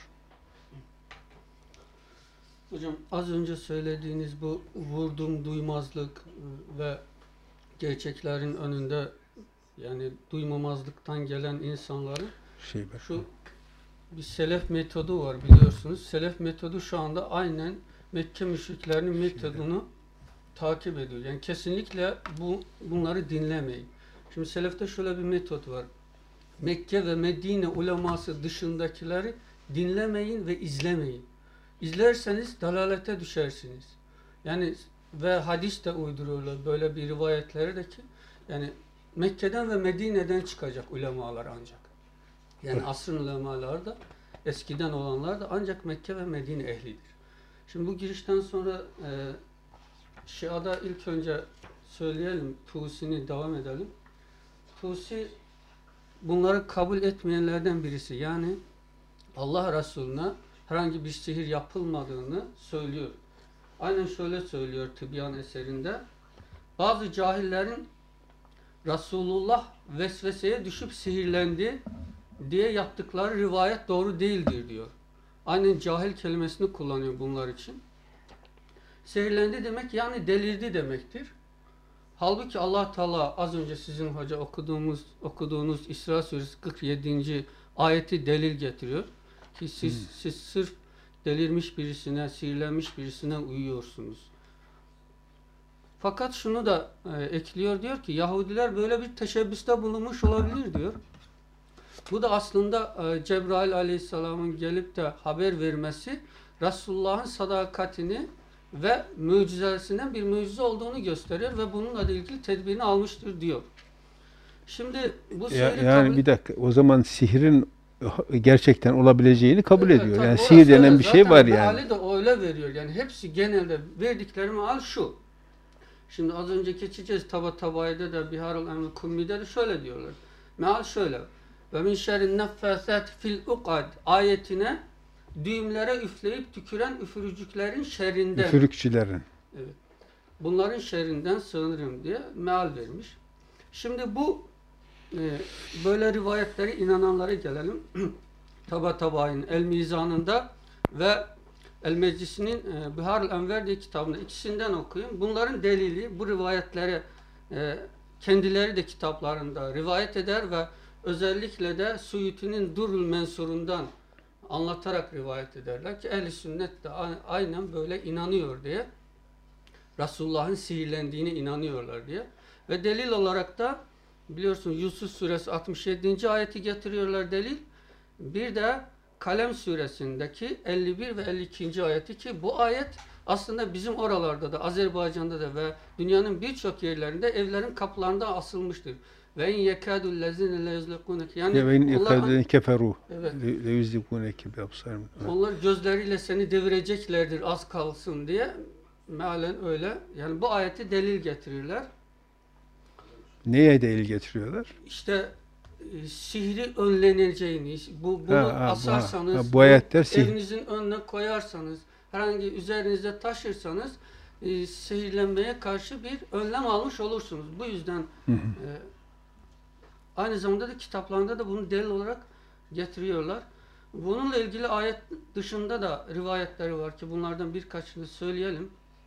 Hocam az önce söylediğiniz bu vurdum duymazlık e, ve gerçeklerin önünde yani duymamazlıktan gelen insanların Şey bak. şu bir selef metodu var biliyorsunuz. Selef metodu şu anda aynen Mekke müşriklerinin metodunu takip ediyor. Yani kesinlikle bu bunları dinlemeyin. Şimdi selefte şöyle bir metot var. Mekke ve Medine uleması dışındakileri dinlemeyin ve izlemeyin. İzlerseniz dalalete düşersiniz. Yani ve hadis de uyduruyorlar böyle bir rivayetleri de ki yani Mekke'den ve Medine'den çıkacak ulemalar ancak. Yani asrın ulemaları da eskiden olanlar da ancak Mekke ve Medine ehlidir. Şimdi bu girişten sonra e, Şia'da ilk önce söyleyelim, Tusi'ni devam edelim. Tusi bunları kabul etmeyenlerden birisi. Yani Allah Resulüne herhangi bir sihir yapılmadığını söylüyor. Aynen şöyle söylüyor Tibyan eserinde. Bazı cahillerin Resulullah vesveseye düşüp sihirlendi diye yaptıkları rivayet doğru değildir diyor. Aynen cahil kelimesini kullanıyor bunlar için. Sihirlendi demek yani delirdi demektir. Halbuki Allah Teala az önce sizin hoca okuduğumuz okuduğunuz İsra suresi kırk yedinci ayeti delil getiriyor ki siz hmm. siz sırf delirmiş birisine, sihirlenmiş birisine uyuyorsunuz. Fakat şunu da e, ekliyor, diyor ki Yahudiler böyle bir teşebbüste bulunmuş olabilir diyor. Bu da aslında e, Cebrail Aleyhisselam'ın gelip de haber vermesi Resulullah'ın sadakatini ve mucizesinden bir mucize olduğunu gösteriyor ve bununla da ilgili tedbirini almıştır diyor. Şimdi bu ya, sihri yani kabul... bir dakika, o zaman sihirin gerçekten olabileceğini kabul evet, ediyor. tabii, Yani sihir denen bir şey var yani. Meali de öyle veriyor. Yani hepsi genelde verdikleri meal şu. Şimdi az önce geçeceğiz Taba Tabay'da da Biharul Emri Kummi'de de şöyle diyorlar. Meal şöyle. Ve min şerrin neffâsâti fil ukad ayetine düğümlere üfleyip tüküren üfürücüklerin şerrinden. Üfürükçülerin. Evet. Bunların şerrinden sığınırım diye meal vermiş. Şimdi bu e, böyle rivayetlere inananlara gelelim. Taba Tabay'ın El Mizan'ında ve El Meclisi'nin e, Biharul Enver diye kitabında ikisinden okuyun. Bunların delili bu rivayetlere e, kendileri de kitaplarında rivayet eder ve özellikle de Suyuti'nin Durrul Mensur'undan anlatarak rivayet ederler ki ehl-i sünnet de aynen böyle inanıyor diye. Resulullah'ın sihirlendiğine inanıyorlar diye. Ve delil olarak da biliyorsun Yusuf suresi altmış yedinci ayeti getiriyorlar delil. Bir de Kalem suresindeki elli bir ve elli ikinci ayeti ki bu ayet aslında bizim oralarda da Azerbaycan'da da ve dünyanın birçok yerlerinde evlerin kapılarında asılmıştır. Ve in yekadul lezine le yuzlikunke yani ve in yekadun keferu evet. le yuzlikunke bi absarihim. Onlar gözleriyle seni devireceklerdir az kalsın diye mealen öyle. Yani bu ayeti delil getirirler. Neye delil getiriyorlar? İşte e, sihri önleneceğini, bu bunu ha, ha, asarsanız, ha, bu ayetler sihir. Evinizin önüne koyarsanız, herhangi üzerinizde taşırsanız e, sihirlenmeye karşı bir önlem almış olursunuz. Bu yüzden hı hı. E, aynı zamanda da kitaplarında da bunu delil olarak getiriyorlar. Bununla ilgili ayet dışında da rivayetleri var ki bunlardan birkaçını söyleyelim.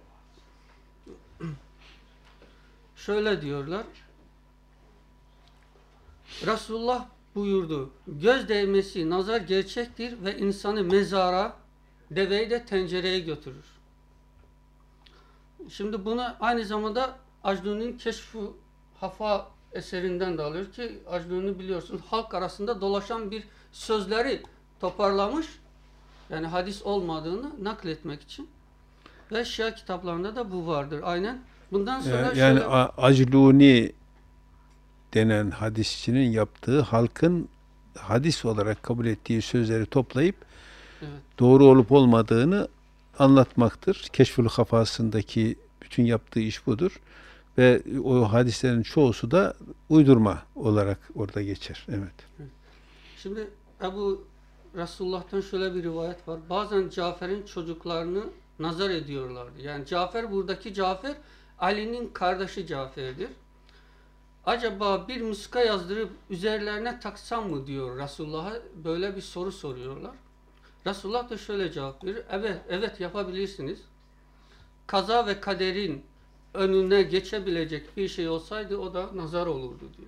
Şöyle diyorlar. Resulullah buyurdu. Göz değmesi nazar gerçektir ve insanı mezara, deveyi de tencereye götürür. Şimdi bunu aynı zamanda Acduni'nin Keşf-ı Hafa eserinden de alıyor ki Acduni biliyorsunuz halk arasında dolaşan bir sözleri toparlamış. Yani hadis olmadığını nakletmek için. Ve Şia kitaplarında da bu vardır. Aynen. Bundan sonra yani, şöyle... yani Acduni denen hadisçinin yaptığı halkın hadis olarak kabul ettiği sözleri toplayıp evet. doğru olup olmadığını anlatmaktır. Keşfül Hafasındaki bütün yaptığı iş budur. Ve o hadislerin çoğusu da uydurma olarak orada geçer. Evet. Şimdi Ebu Resulullah'tan şöyle bir rivayet var. Bazen Cafer'in çocuklarını nazar ediyorlardı. Yani Cafer, buradaki Cafer Ali'nin kardeşi Cafer'dir. Acaba bir muska yazdırıp üzerlerine taksam mı diyor Resulullah'a, böyle bir soru soruyorlar. Resulullah da şöyle cevap verir. Evet, evet yapabilirsiniz. Kaza ve kaderin önüne geçebilecek bir şey olsaydı o da nazar olurdu diyor.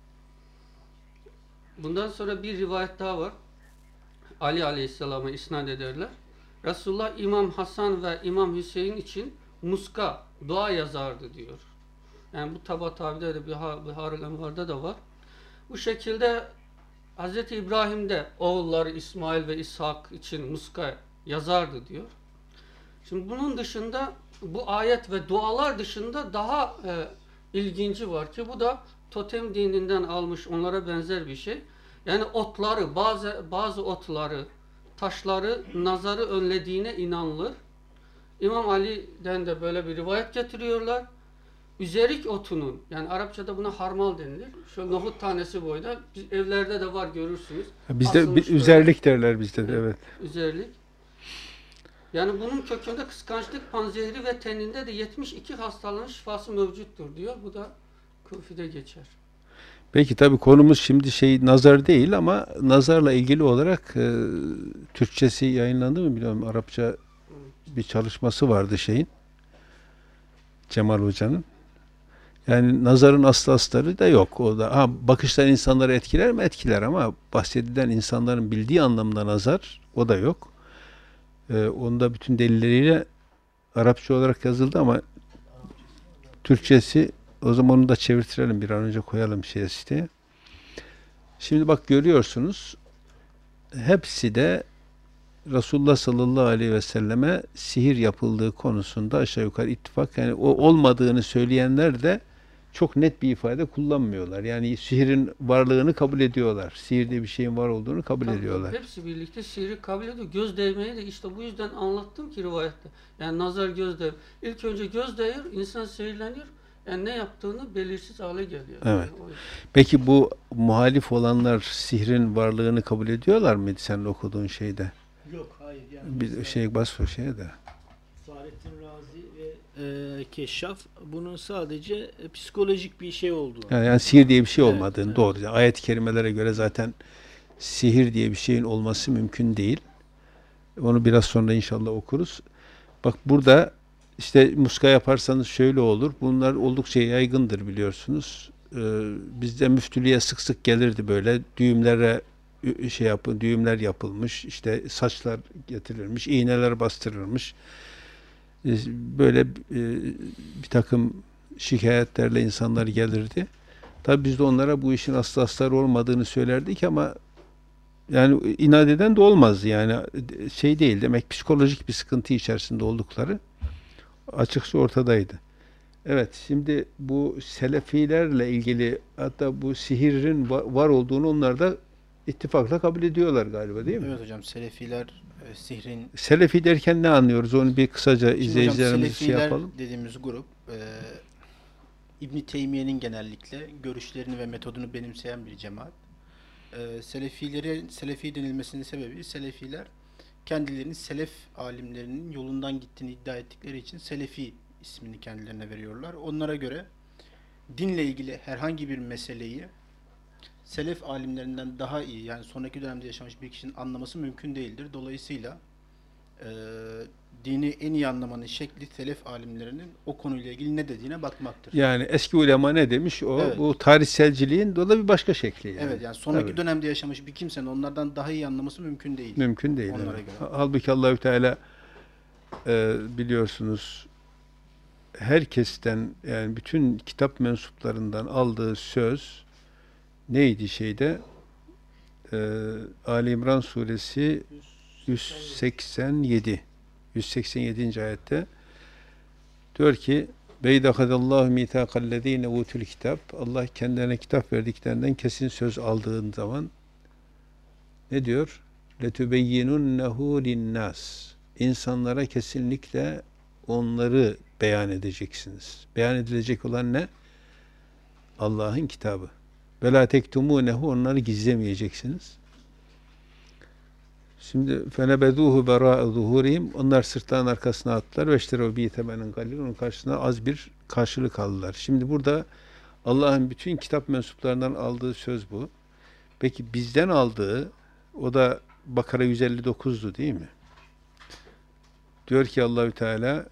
Bundan sonra bir rivayet daha var. Ali Aleyhisselam'a isnat ederler. Resulullah İmam Hasan ve İmam Hüseyin için muska, dua yazardı diyor. Yani bu Taba Tabi'de de Biharul Envar'da da var. Bu şekilde Hz. İbrahim de oğulları İsmail ve İshak için muska yazardı diyor. Şimdi bunun dışında bu ayet ve dualar dışında daha e, ilginci var ki bu da totem dininden almış onlara benzer bir şey. Yani otları, bazı bazı otları, taşları nazarı önlediğine inanılır. İmam Ali'den de böyle bir rivayet getiriyorlar. Üzerik otunun, yani Arapçada buna harmal denilir. Şu nohut tanesi boyda. Biz, evlerde de var, görürsünüz. Bizde Asılmış bir böyle. üzerlik derler bizde de, evet. Üzerlik. Yani bunun kökünde kıskançlık, panzehri ve teninde de yetmiş iki hastalığın şifası mevcuttur diyor. Bu da Kufi'de geçer. Peki tabii konumuz şimdi şey nazar değil ama nazarla ilgili olarak e, Türkçesi yayınlandı mı bilmiyorum. Arapça bir çalışması vardı şeyin. Cemal Hoca'nın. Yani nazarın aslı astarı da yok. O da ha, bakışlar insanları etkiler mi? Etkiler ama bahsedilen insanların bildiği anlamda nazar o da yok. Ee, onda bütün delilleriyle Arapça olarak yazıldı ama Türkçesi, o zaman onu da çevirtirelim, bir an önce koyalım şeye, siteye. Şimdi bak görüyorsunuz, hepsi de Resulullah sallallahu aleyhi ve selleme sihir yapıldığı konusunda aşağı yukarı ittifak. Yani o olmadığını söyleyenler de çok net bir ifade kullanmıyorlar. Yani sihirin varlığını kabul ediyorlar. Sihir diye bir şeyin var olduğunu kabul Tabii, ediyorlar. hepsi birlikte sihri kabul ediyor. Göz değmeyi de işte bu yüzden anlattım ki rivayette. Yani nazar, göz değme. İlk önce göz değiyor, insan sihirleniyor. Yani ne yaptığını belirsiz hale geliyor. Evet. Yani o yüzden. Peki bu muhalif olanlar sihrin varlığını kabul ediyorlar mıydı senin okuduğun şeyde? Yok, hayır. Yani Bir şey bas o şeye de. Fahrettin Razi ve e, Keşşaf bunun sadece e, psikolojik bir şey olduğunu. Yani, yani sihir diye bir şey Evet, olmadığını evet. doğru. Yani ayet-i kerimelere göre zaten sihir diye bir şeyin olması mümkün değil. Onu biraz sonra inşallah okuruz. Bak burada işte muska yaparsanız şöyle olur. Bunlar oldukça yaygındır biliyorsunuz. Ee, bizde müftülüğe sık sık gelirdi böyle düğümlere şey yapın, düğümler yapılmış, işte saçlar getirilmiş, iğneler bastırılmış. Ee, böyle e, bir takım şikayetlerle insanlar gelirdi. Tabii biz de onlara bu işin aslı astarı olmadığını söylerdik ama yani inat eden de olmaz yani şey değil, demek psikolojik bir sıkıntı içerisinde oldukları açıkça ortadaydı. Evet, şimdi bu Selefilerle ilgili hatta bu sihirin va- var olduğunu onlar da ittifakla kabul ediyorlar galiba, değil mi? Evet hocam, Selefiler e, sihrin... Selefi derken ne anlıyoruz? Onu bir kısaca Şimdi hocam, izleyicilerimize şey Selefiler yapalım. dediğimiz grup e, İbn-i Teymiye'nin genellikle görüşlerini ve metodunu benimseyen bir cemaat. E, Selefileri, Selefi denilmesinin sebebi, Selefiler kendilerinin Selef alimlerinin yolundan gittiğini iddia ettikleri için Selefi ismini kendilerine veriyorlar. Onlara göre dinle ilgili herhangi bir meseleyi Selef alimlerinden daha iyi, yani sonraki dönemde yaşamış bir kişinin anlaması mümkün değildir. Dolayısıyla e, dini en iyi anlamanın şekli Selef alimlerinin o konuyla ilgili ne dediğine bakmaktır. Yani eski ulema ne demiş o? Evet. Bu tarihselciliğin de bir başka şekli yani. Evet, yani sonraki Tabii. dönemde yaşamış bir kimsenin onlardan daha iyi anlaması mümkün değil. Mümkün değil. Onlara evet. göre. Halbuki Allahü Teala e, biliyorsunuz herkesten, yani bütün kitap mensuplarından aldığı söz neydi şeyde? E, Ali İmran suresi yüz seksen yedi. yüz seksen yedinci ayette diyor ki: "Beydakadallahu mitakallezine utul kitap." Allah kendilerine kitap verdiklerinden kesin söz aldığın zaman ne diyor? "Letübeyyinunnehu linnas." İnsanlara kesinlikle onları beyan edeceksiniz. Beyan edilecek olan ne? Allah'ın kitabı. "Ve la tektumunehu." Onları gizlemeyeceksiniz. Şimdi fenebeduhu bera'a zuhurihim, onlar sırtlarının arkasına attılar ve işte o bi temenin galil, onun karşısına az bir karşılık aldılar. Şimdi burada Allah'ın bütün kitap mensuplarından aldığı söz bu. Peki bizden aldığı, o da Bakara yüz elli dokuzdu değil mi? Diyor ki Allahü Teala,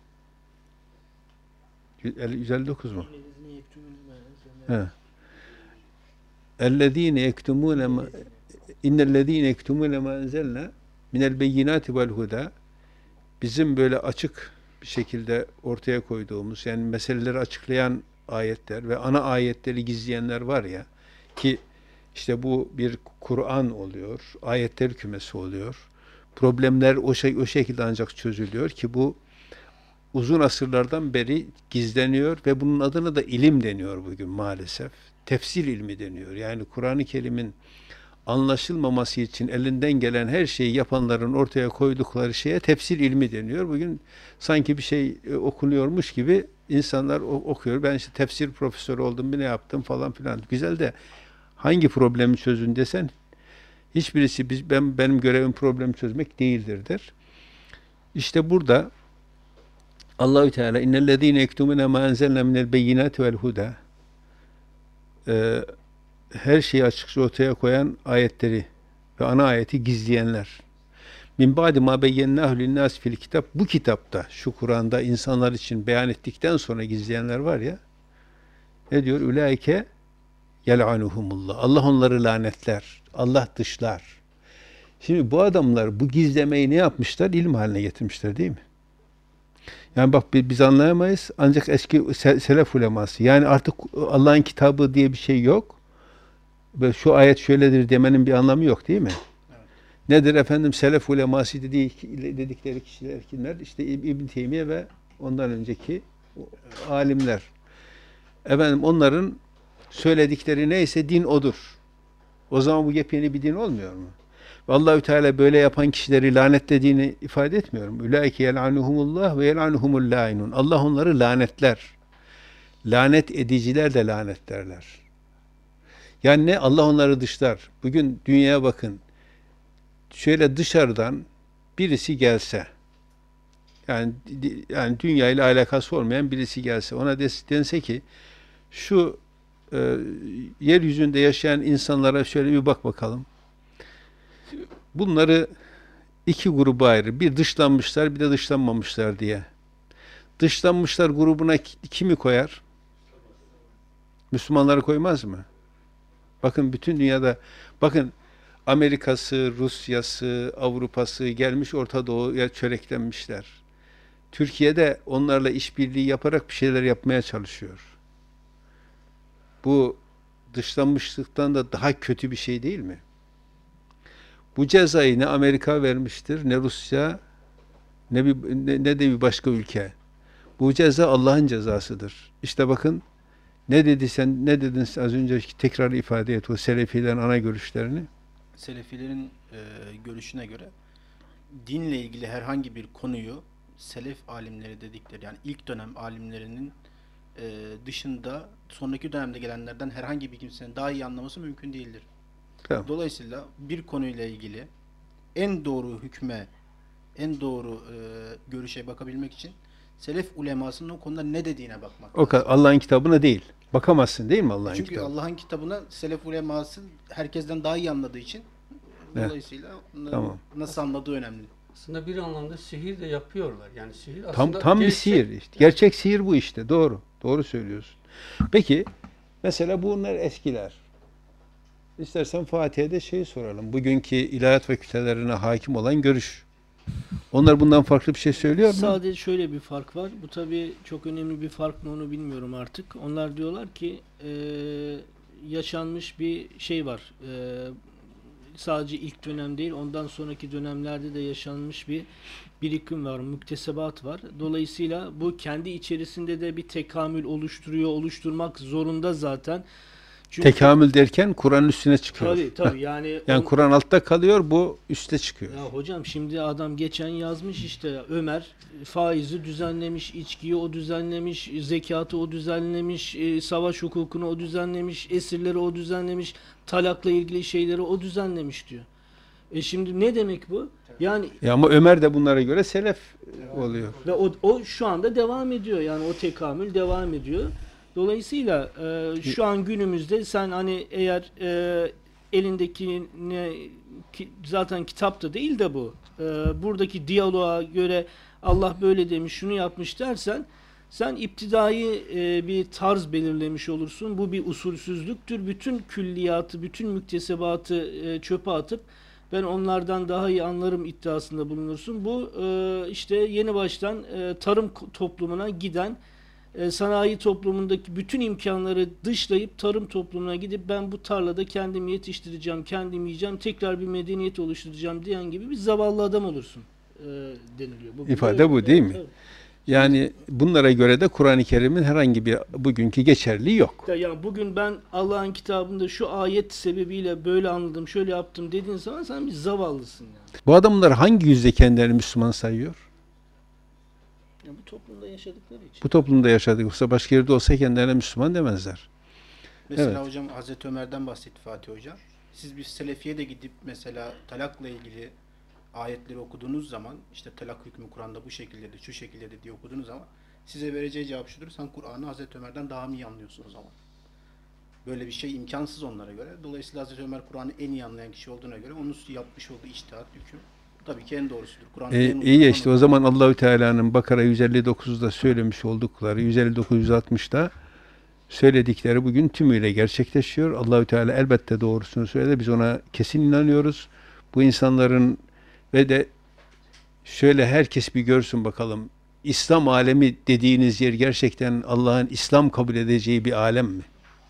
yüz elli dokuz mu? He. "Ellezîne yektumûne ma İnnellezîne yektumûne mâ enzelnâ minel beyinâti vel hudâ." Bizim böyle açık bir şekilde ortaya koyduğumuz, yani meseleleri açıklayan ayetler ve ana ayetleri gizleyenler var ya, ki işte bu bir Kur'an oluyor, ayetler kümesi oluyor. Problemler o şey o şekilde ancak çözülüyor ki bu uzun asırlardan beri gizleniyor ve bunun adına da ilim deniyor bugün maalesef. Tefsir ilmi deniyor. Yani Kur'an-ı Kerim'in anlaşılmaması için elinden gelen her şeyi yapanların ortaya koydukları şeye tefsir ilmi deniyor. Bugün sanki bir şey e, okunuyormuş gibi insanlar o- okuyor. Ben işte tefsir profesörü oldum, bir ne yaptım falan filan. Güzel de hangi problemi çözün desen hiçbirisi biz ben benim görevim problemi çözmek değildir der. İşte burada Allahü Teala innellezîne yektumûne mâ enzelnâ minel beyinâti vel hudâ, Ee, her şeyi açıkça ortaya koyan ayetleri ve ana ayeti gizleyenler. Min ba'di ma beyyennâhu linnâs fil kitap, bu kitapta, şu Kur'an'da insanlar için beyan ettikten sonra gizleyenler var ya, ne diyor? Ulaike yel'anuhumullah. Allah onları lanetler. Allah dışlar. Şimdi bu adamlar bu gizlemeyi ne yapmışlar? İlim haline getirmişler değil mi? Yani bak bi- biz anlayamayız. Ancak eski se- selef uleması. Yani artık Allah'ın kitabı diye bir şey yok. Ve şu ayet şöyledir demenin bir anlamı yok değil mi? Evet. Nedir efendim selef uleması dediği, dedikleri kişiler kimler? İşte İb- İbn Teymiye ve ondan önceki alimler. Efendim onların söyledikleri neyse din odur. O zaman bu yepyeni bir din olmuyor mu? Ve Allahü Teala böyle yapan kişileri lanetlediğini ifade etmiyor mu? Ulaike yel'anuhumullah ve yel'anuhumul la'inun. Allah onları lanetler. Lanet ediciler de lanetlerler. Yani ne? Allah onları dışlar. Bugün dünyaya bakın. Şöyle dışarıdan birisi gelse, yani yani dünya ile alakası olmayan birisi gelse, ona des, dense ki şu e, yeryüzünde yaşayan insanlara şöyle bir bak bakalım. Bunları iki gruba ayır. Bir dışlanmışlar, bir de dışlanmamışlar diye. Dışlanmışlar grubuna ki- kimi koyar? Müslümanları koymaz mı? Bakın bütün dünyada, bakın Amerika'sı, Rusya'sı, Avrupa'sı gelmiş Orta Doğu'ya çöreklenmişler. Türkiye'de onlarla işbirliği yaparak bir şeyler yapmaya çalışıyor. Bu dışlanmışlıktan da daha kötü bir şey değil mi? Bu cezayı ne Amerika vermiştir, ne Rusya, ne, bir, ne, ne de bir başka ülke. Bu ceza Allah'ın cezasıdır. İşte bakın ne dedi sen, ne dedin az önce, tekrar ifade et o Selefilerin ana görüşlerini. Selefilerin e, görüşüne göre dinle ilgili herhangi bir konuyu selef alimleri dedikleri, yani ilk dönem alimlerinin e, dışında sonraki dönemde gelenlerden herhangi bir kimsenin daha iyi anlaması mümkün değildir. Tamam. Dolayısıyla bir konuyla ilgili en doğru hükme, en doğru e, görüşe bakabilmek için selef ulemasının o konuda ne dediğine bakmak O kadar. lazım. Allah'ın kitabına değil. Bakamazsın değil mi Allah'ın Çünkü kitabına? Allah'ın kitabına selef uleması herkesten daha iyi anladığı için, Evet. dolayısıyla onların Tamam. nasıl anladığı önemli. Aslında bir anlamda sihir de yapıyorlar. Yani sihir Tam aslında tam bir gerçek- sihir işte. Gerçek sihir bu işte. Doğru. Doğru söylüyorsun. Peki mesela bunlar eskiler. İstersen Fatih'e şeyi soralım. Bugünkü ilahiyat fakültelerine hakim olan görüş. Onlar bundan farklı bir şey söylüyor mu? Sadece şöyle bir fark var. Bu tabii çok önemli bir fark mı onu bilmiyorum artık. Onlar diyorlar ki e, yaşanmış bir şey var. E, sadece ilk dönem değil, ondan sonraki dönemlerde de yaşanmış bir birikim var, müktesebat var. Dolayısıyla bu kendi içerisinde de bir tekamül oluşturuyor, oluşturmak zorunda zaten. Çünkü Tekamül derken Kur'an'ın üstüne çıkıyor. tabii tabii yani Yani on- Kur'an altta kalıyor, bu üste çıkıyor. Ya hocam şimdi adam geçen yazmış işte Ömer faizi düzenlemiş, içkiyi o düzenlemiş, zekatı o düzenlemiş, e, savaş hukukunu o düzenlemiş, esirleri o düzenlemiş, talakla ilgili şeyleri o düzenlemiş diyor. E şimdi ne demek bu? Yani Ya ama Ömer de bunlara göre selef oluyor. ve o, o şu anda devam ediyor. Yani o tekamül devam ediyor. Dolayısıyla e, şu an günümüzde sen hani eğer e, elindeki ne ki, zaten kitapta değil de bu e, buradaki diyaloğa göre Allah böyle demiş, şunu yapmış dersen sen iptidai e, bir tarz belirlemiş olursun. Bu bir usulsüzlüktür. Bütün külliyatı, bütün müktesebatı e, çöpe atıp ben onlardan daha iyi anlarım iddiasında bulunursun. Bu e, işte yeni baştan e, tarım ko- toplumuna giden e, sanayi toplumundaki bütün imkanları dışlayıp tarım toplumuna gidip ben bu tarlada kendim yetiştireceğim, kendim yiyeceğim, tekrar bir medeniyet oluşturacağım diyen gibi bir zavallı adam olursun e, deniliyor. Bu İfade bu değil mi? Evet. Yani bunlara göre de Kur'an-ı Kerim'in herhangi bir bugünkü geçerliği yok. Ya yani bugün ben Allah'ın kitabında şu ayet sebebiyle böyle anladım, şöyle yaptım dediğin zaman sen bir zavallısın yani. Bu adamlar hangi yüzde kendilerini Müslüman sayıyor? Ya bu toplumda yaşadıkları için. Bu toplumda yaşadık. Yoksa başka yerde olsa kendilerine Müslüman demezler. Mesela Evet. hocam Hazreti Ömer'den bahsetti Fatih Hocam. Siz bir Selefi'ye de gidip mesela talakla ilgili ayetleri okuduğunuz zaman işte talak hükmü Kur'an'da bu şekilde de şu şekilde de diye okuduğunuz zaman size vereceği cevap şudur. Sen Kur'an'ı Hazreti Ömer'den daha mı iyi anlıyorsun o zaman? Böyle bir şey imkansız onlara göre. Dolayısıyla Hazreti Ömer Kur'an'ı en iyi anlayan kişi olduğuna göre onun yapmış olduğu içtihat hüküm tabii ki en doğrusudur. Kur'an'ı E, en uzun iyi ya olan işte odur. o zaman Allahü Teala'nın Bakara yüz elli dokuzda söylemiş oldukları yüz elli dokuz yüz altmışta söyledikleri bugün tümüyle gerçekleşiyor. Allahü Teala elbette doğrusunu söyledi. Biz ona kesin inanıyoruz. Bu insanların ve de şöyle herkes bir görsün bakalım. İslam alemi dediğiniz yer gerçekten Allah'ın İslam kabul edeceği bir alem mi?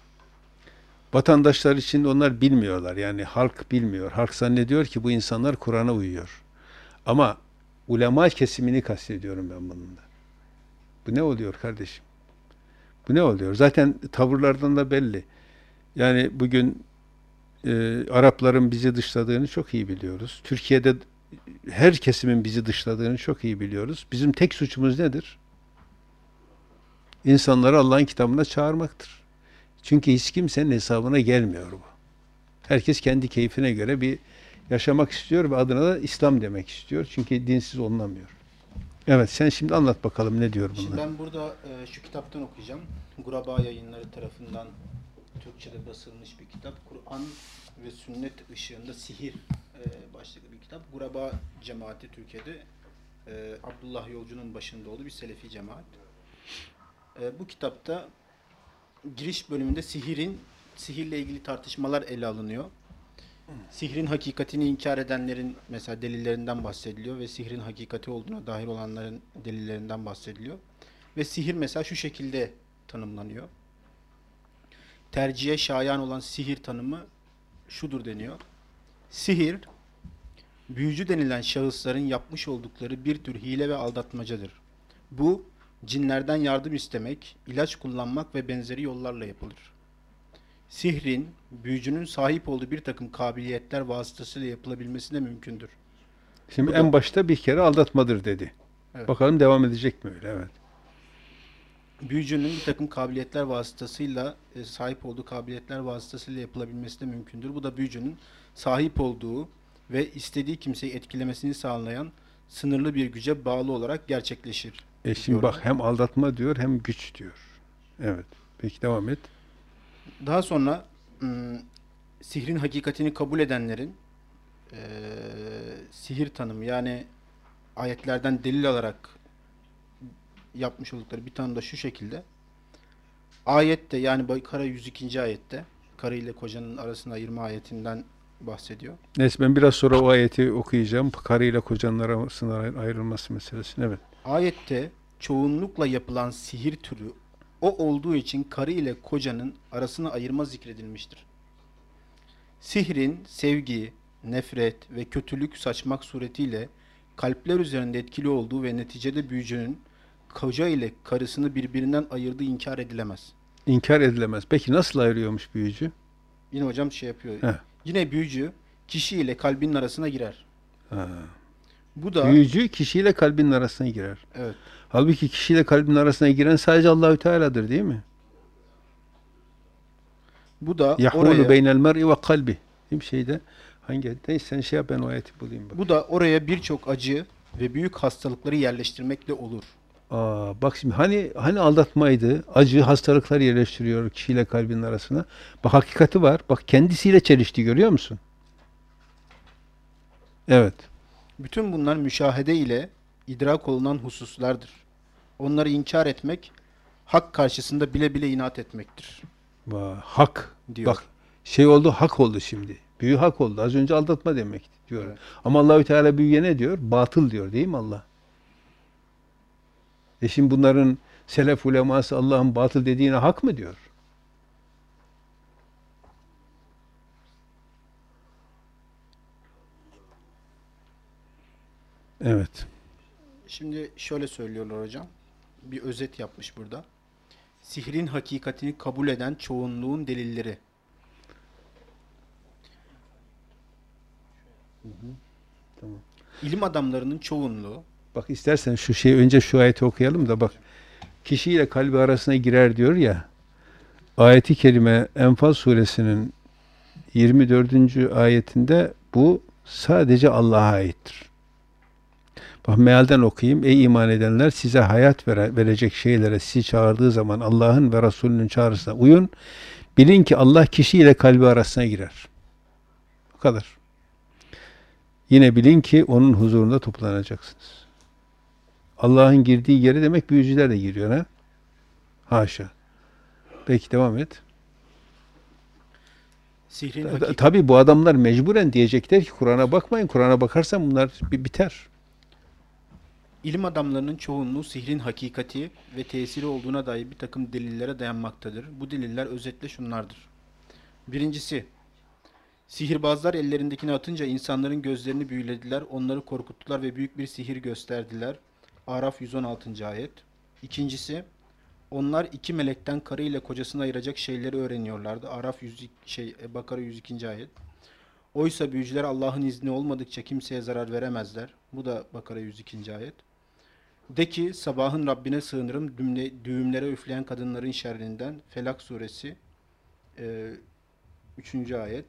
Vatandaşlar için onlar bilmiyorlar. Yani halk bilmiyor. Halk zannediyor ki bu insanlar Kur'an'a uyuyor. Ama ulema kesimini kastediyorum ben bununla. Bu ne oluyor kardeşim? Bu ne oluyor? Zaten tavırlardan da belli. Yani bugün e, Arapların bizi dışladığını çok iyi biliyoruz. Türkiye'de her kesimin bizi dışladığını çok iyi biliyoruz. Bizim tek suçumuz nedir? İnsanları Allah'ın kitabına çağırmaktır. Çünkü hiç kimsenin hesabına gelmiyor bu. Herkes kendi keyfine göre bir yaşamak istiyor ve adına da İslam demek istiyor. Çünkü dinsiz olunamıyor. Evet, sen şimdi anlat bakalım ne diyor Şimdi bunlar. ben burada e, şu kitaptan okuyacağım. Guraba Yayınları tarafından Türkçe'de basılmış bir kitap. Kur'an ve Sünnet ışığında sihir e, başlıklı bir kitap. Guraba cemaati Türkiye'de e, Abdullah Yolcu'nun başında olduğu bir Selefi cemaat. E, bu kitapta giriş bölümünde sihirin, sihirle ilgili tartışmalar ele alınıyor. Sihrin hakikatini inkar edenlerin mesela delillerinden bahsediliyor ve sihrin hakikati olduğuna dair olanların delillerinden bahsediliyor. Ve sihir mesela şu şekilde tanımlanıyor. Tercihe şayan olan sihir tanımı şudur deniyor. Sihir, büyücü denilen şahısların yapmış oldukları bir tür hile ve aldatmacadır. Bu, cinlerden yardım istemek, ilaç kullanmak ve benzeri yollarla yapılır. Sihrin, büyücünün sahip olduğu bir takım kabiliyetler vasıtasıyla yapılabilmesi de mümkündür. Şimdi Bu da- en başta bir kere aldatmadır dedi. Evet. Bakalım devam edecek mi öyle? Evet. Büyücünün bir takım kabiliyetler vasıtasıyla, e, sahip olduğu kabiliyetler vasıtasıyla yapılabilmesi de mümkündür. Bu da büyücünün sahip olduğu ve istediği kimseyi etkilemesini sağlayan sınırlı bir güce bağlı olarak gerçekleşir. E şimdi diyorum. bak hem aldatma diyor hem güç diyor. Evet. Peki devam et. Daha sonra ım, sihrin hakikatini kabul edenlerin eee, sihir tanımı yani ayetlerden delil alarak yapmış oldukları bir tanım da şu şekilde. Ayette yani Bakara yüz ikinci ayette karı ile kocanın arasını ayırma ayetinden bahsediyor. Neyse ben biraz sonra o ayeti okuyacağım. Karıyla kocanın arasında ayrılması meselesini. Evet. Ayette çoğunlukla yapılan sihir türü o olduğu için karı ile kocanın arasını ayırma zikredilmiştir. Sihrin sevgi, nefret ve kötülük saçmak suretiyle kalpler üzerinde etkili olduğu ve neticede büyücünün koca ile karısını birbirinden ayırdığı inkar edilemez. İnkar edilemez. Peki nasıl ayırıyormuş büyücü? Yine hocam şey yapıyor. Heh. Yine büyücü kişi ile kalbinin arasına girer. Ha. Bu da Büyücü kişiyle kalbinin arasına girer. evet. Halbuki kişiyle kalbinin arasına giren sadece Allahü Teala'dır değil mi? Bu da Yahulu oraya beynel mer'i ve kalbi. Bir şeyde hangi neyse sen şey yap ben o ayeti bulayım bak. bu da oraya birçok acı ve büyük hastalıkları yerleştirmekle olur. Aa, bak şimdi hani hani aldatmaydı, acı hastalıklar yerleştiriyor kişiyle kalbinin arasına. Bak hakikati var. Bak kendisiyle çelişti görüyor musun? Evet. Bütün bunlar müşahede ile idrak olunan hususlardır. Onları inkar etmek, hak karşısında bile bile inat etmektir, Vay, hak. diyor. Bak şey oldu hak oldu şimdi. Büyü hak oldu. Az önce aldatma demek diyor. Evet. Ama Allahü Teala büyüye ne diyor? Batıl diyor değil mi Allah? E şimdi bunların selef uleması Allah'ın batıl dediğine hak mı diyor? Evet. Şimdi şöyle söylüyorlar hocam. bir özet yapmış burada. Sihrin hakikatini kabul eden çoğunluğun delilleri. Tamam. İlim adamlarının çoğunluğu. Bak istersen şu şeyi önce şu ayeti okuyalım da bak. Kişiyle kalbi arasına girer diyor ya. Ayeti kerime Enfal suresinin yirmi dördüncü ayetinde bu sadece Allah'a aittir. Bak mealden okuyayım. Ey iman edenler, size hayat vere, verecek şeylere sizi çağırdığı zaman Allah'ın ve Resulünün çağrısına uyun. Bilin ki Allah kişiyle kalbi arasına girer. Bu kadar. Yine bilin ki onun huzurunda toplanacaksınız. Allah'ın girdiği yere demek büyücüler de giriyor ha? Haşa. Peki devam et. Sihrin Ta- hakikati. Tabii bu adamlar mecburen diyecekler ki Kur'an'a bakmayın. Kur'an'a bakarsan bunlar bi- biter. İlim adamlarının çoğunluğu sihrin hakikati ve tesiri olduğuna dair bir takım delillere dayanmaktadır. Bu deliller özetle şunlardır. Birincisi, sihirbazlar ellerindekini atınca insanların gözlerini büyülediler, onları korkuttular ve büyük bir sihir gösterdiler. Araf yüz on altıncı ayet. İkincisi, onlar iki melekten karı ile kocasını ayıracak şeyleri öğreniyorlardı. Araf yüz iki şey Bakara yüz ikinci ayet. Oysa büyücüler Allah'ın izni olmadıkça kimseye zarar veremezler. Bu da Bakara yüz ikinci ayet. De ki sabahın Rabbine sığınırım düğümle, düğümlere üfleyen kadınların şerrinden. Felak suresi e, üçüncü ayet.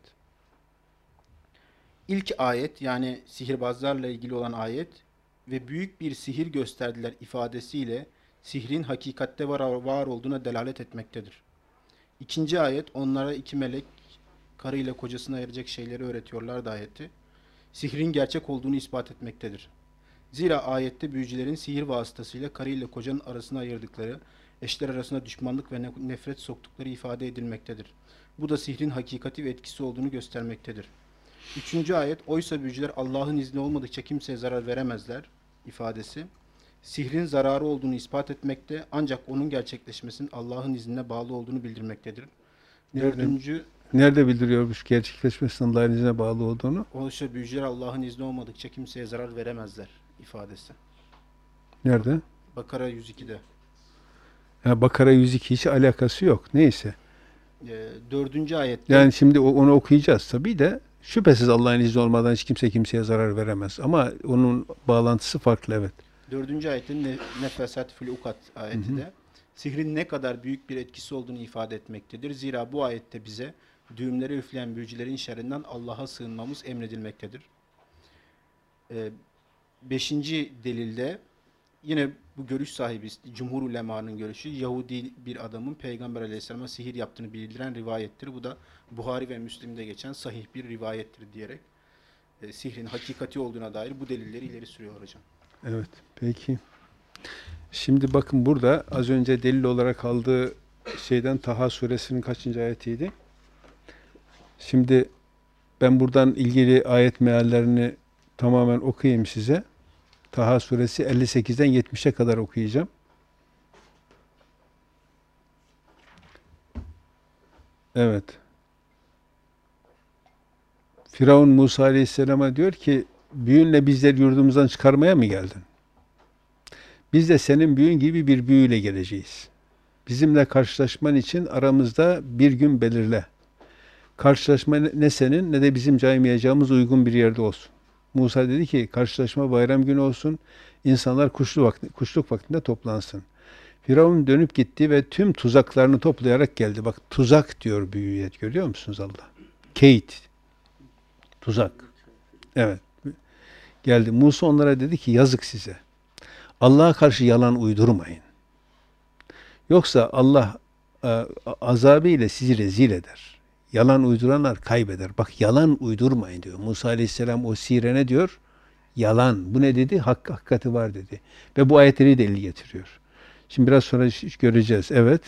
İlk ayet yani sihirbazlarla ilgili olan ayet ve büyük bir sihir gösterdiler ifadesiyle sihrin hakikatte var, var olduğuna delalet etmektedir. İkinci ayet onlara iki melek karı ile kocasını ayıracak şeyleri öğretiyorlar da ayeti. Sihrin gerçek olduğunu ispat etmektedir. Zira ayette büyücülerin sihir vasıtasıyla karı ile kocanın arasına ayırdıkları, eşler arasında düşmanlık ve nefret soktukları ifade edilmektedir. Bu da sihrin hakikati ve etkisi olduğunu göstermektedir. Üçüncü ayet, oysa büyücüler Allah'ın izni olmadıkça kimseye zarar veremezler ifadesi. Sihrin zararı olduğunu ispat etmekte ancak onun gerçekleşmesinin Allah'ın iznine bağlı olduğunu bildirmektedir. Nerede? Dördüncü, Nerede bildiriyormuş gerçekleşmesinin Allah'ın izniyle bağlı olduğunu? oysa büyücüler Allah'ın izni olmadıkça kimseye zarar veremezler ifadesi. Nerede? Bakara yüz ikide. Ya Bakara yüz iki hiç alakası yok. Neyse. E, dördüncü ayette Yani şimdi o- onu okuyacağız tabii de şüphesiz Allah'ın izni olmadan hiç kimse kimseye zarar veremez. Ama onun bağlantısı farklı, evet. dördüncü ayetin ne, nefesat fil ukat ayeti de sihrin ne kadar büyük bir etkisi olduğunu ifade etmektedir. Zira bu ayette bize düğümlere üfleyen büyücülerin şerrinden Allah'a sığınmamız emredilmektedir. Ee, beşinci delilde yine bu görüş sahibi Cumhur ulemanın görüşü Yahudi bir adamın Peygamber aleyhisselama sihir yaptığını bildiren rivayettir. Bu da Buhari ve Müslim'de geçen sahih bir rivayettir diyerek e, sihrin hakikati olduğuna dair bu delilleri ileri sürüyor hocam. Evet. Peki. Şimdi bakın burada az önce delil olarak aldığı şeyden Taha suresinin kaçıncı ayetiydi? Şimdi ben buradan ilgili ayet meallerini tamamen okuyayım size. Taha suresi elli sekizden yetmişe kadar okuyacağım. Evet. Firavun Musa Aleyhisselam'a diyor ki, büyünle bizleri yurdumuzdan çıkarmaya mı geldin? Biz de senin büyün gibi bir büyüyle geleceğiz. Bizimle karşılaşman için aramızda bir gün belirle. Karşılaşma ne senin ne de bizim caymayacağımız uygun bir yerde olsun. Musa dedi ki, karşılaşma bayram günü olsun, insanlar kuşlu vakti, kuşluk vaktinde toplansın. Firavun dönüp gitti ve tüm tuzaklarını toplayarak geldi. Bak tuzak diyor büyüye, görüyor musunuz Allah? Keyit, tuzak. Evet. Geldi. Musa onlara dedi ki, yazık size. Allah'a karşı yalan uydurmayın. Yoksa Allah e, azabı ile sizi rezil eder. Yalan uyduranlar kaybeder. Bak yalan uydurmayın diyor. Musa Aleyhisselam o sirene diyor, yalan. Bu ne dedi? Hak, hakikati var dedi. Ve bu ayetleri delil getiriyor. Şimdi biraz sonra göreceğiz. Evet.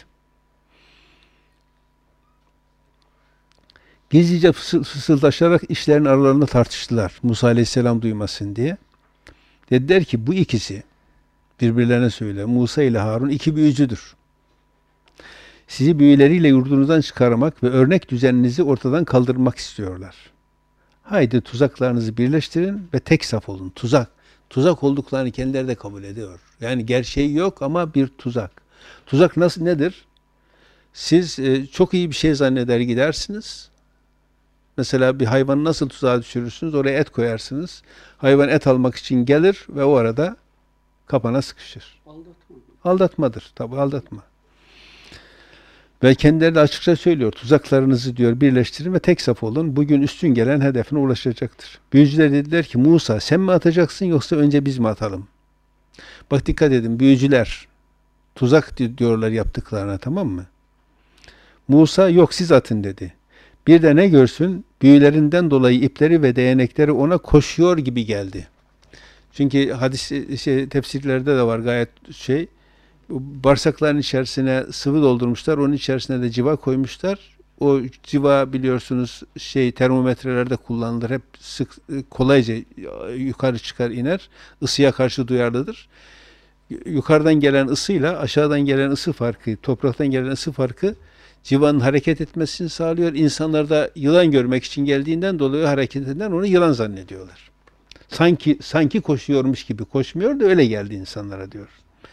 Gizlice fısıl, fısıldaşarak işlerin aralarında tartıştılar. Musa Aleyhisselam duymasın diye. Dediler ki bu ikisi birbirlerine söyle. Musa ile Harun iki büyücüdür. Sizi büyüleriyle yurdunuzdan çıkarmak ve örnek düzeninizi ortadan kaldırmak istiyorlar. Haydi tuzaklarınızı birleştirin ve tek saf olun. Tuzak. Tuzak olduklarını kendileri de kabul ediyor. Yani gerçeği yok ama bir tuzak. Tuzak nasıl nedir? Siz e, çok iyi bir şey zanneder gidersiniz. Mesela bir hayvanı nasıl tuzağa düşürürsünüz? Oraya et koyarsınız. Hayvan et almak için gelir ve o arada kapana sıkışır. Aldatma. Aldatmadır. Tabi aldatma. Ve kendileri de açıkça söylüyor. Tuzaklarınızı diyor birleştirin ve tek saf olun. Bugün üstün gelen hedefine ulaşacaktır. Büyücüler dediler ki Musa sen mi atacaksın yoksa önce biz mi atalım? Bak dikkat edin büyücüler tuzak diyorlar yaptıklarına, tamam mı? Musa yok siz atın dedi. Bir de ne görsün? Büyülerinden dolayı ipleri ve değnekleri ona koşuyor gibi geldi. Çünkü hadis şey, tefsirlerde de var gayet şey. Bağırsakların içerisine sıvı doldurmuşlar. Onun içerisine de civa koymuşlar. O civa biliyorsunuz şey termometrelerde kullanılır. Hep sık kolayca yukarı çıkar iner. Isıya karşı duyarlıdır. Yukarıdan gelen ısıyla aşağıdan gelen ısı farkı, topraktan gelen ısı farkı civanın hareket etmesini sağlıyor. İnsanlar da yılan görmek için geldiğinden dolayı hareketinden onu yılan zannediyorlar. Sanki sanki koşuyormuş gibi koşmuyor da öyle geldi insanlara diyor.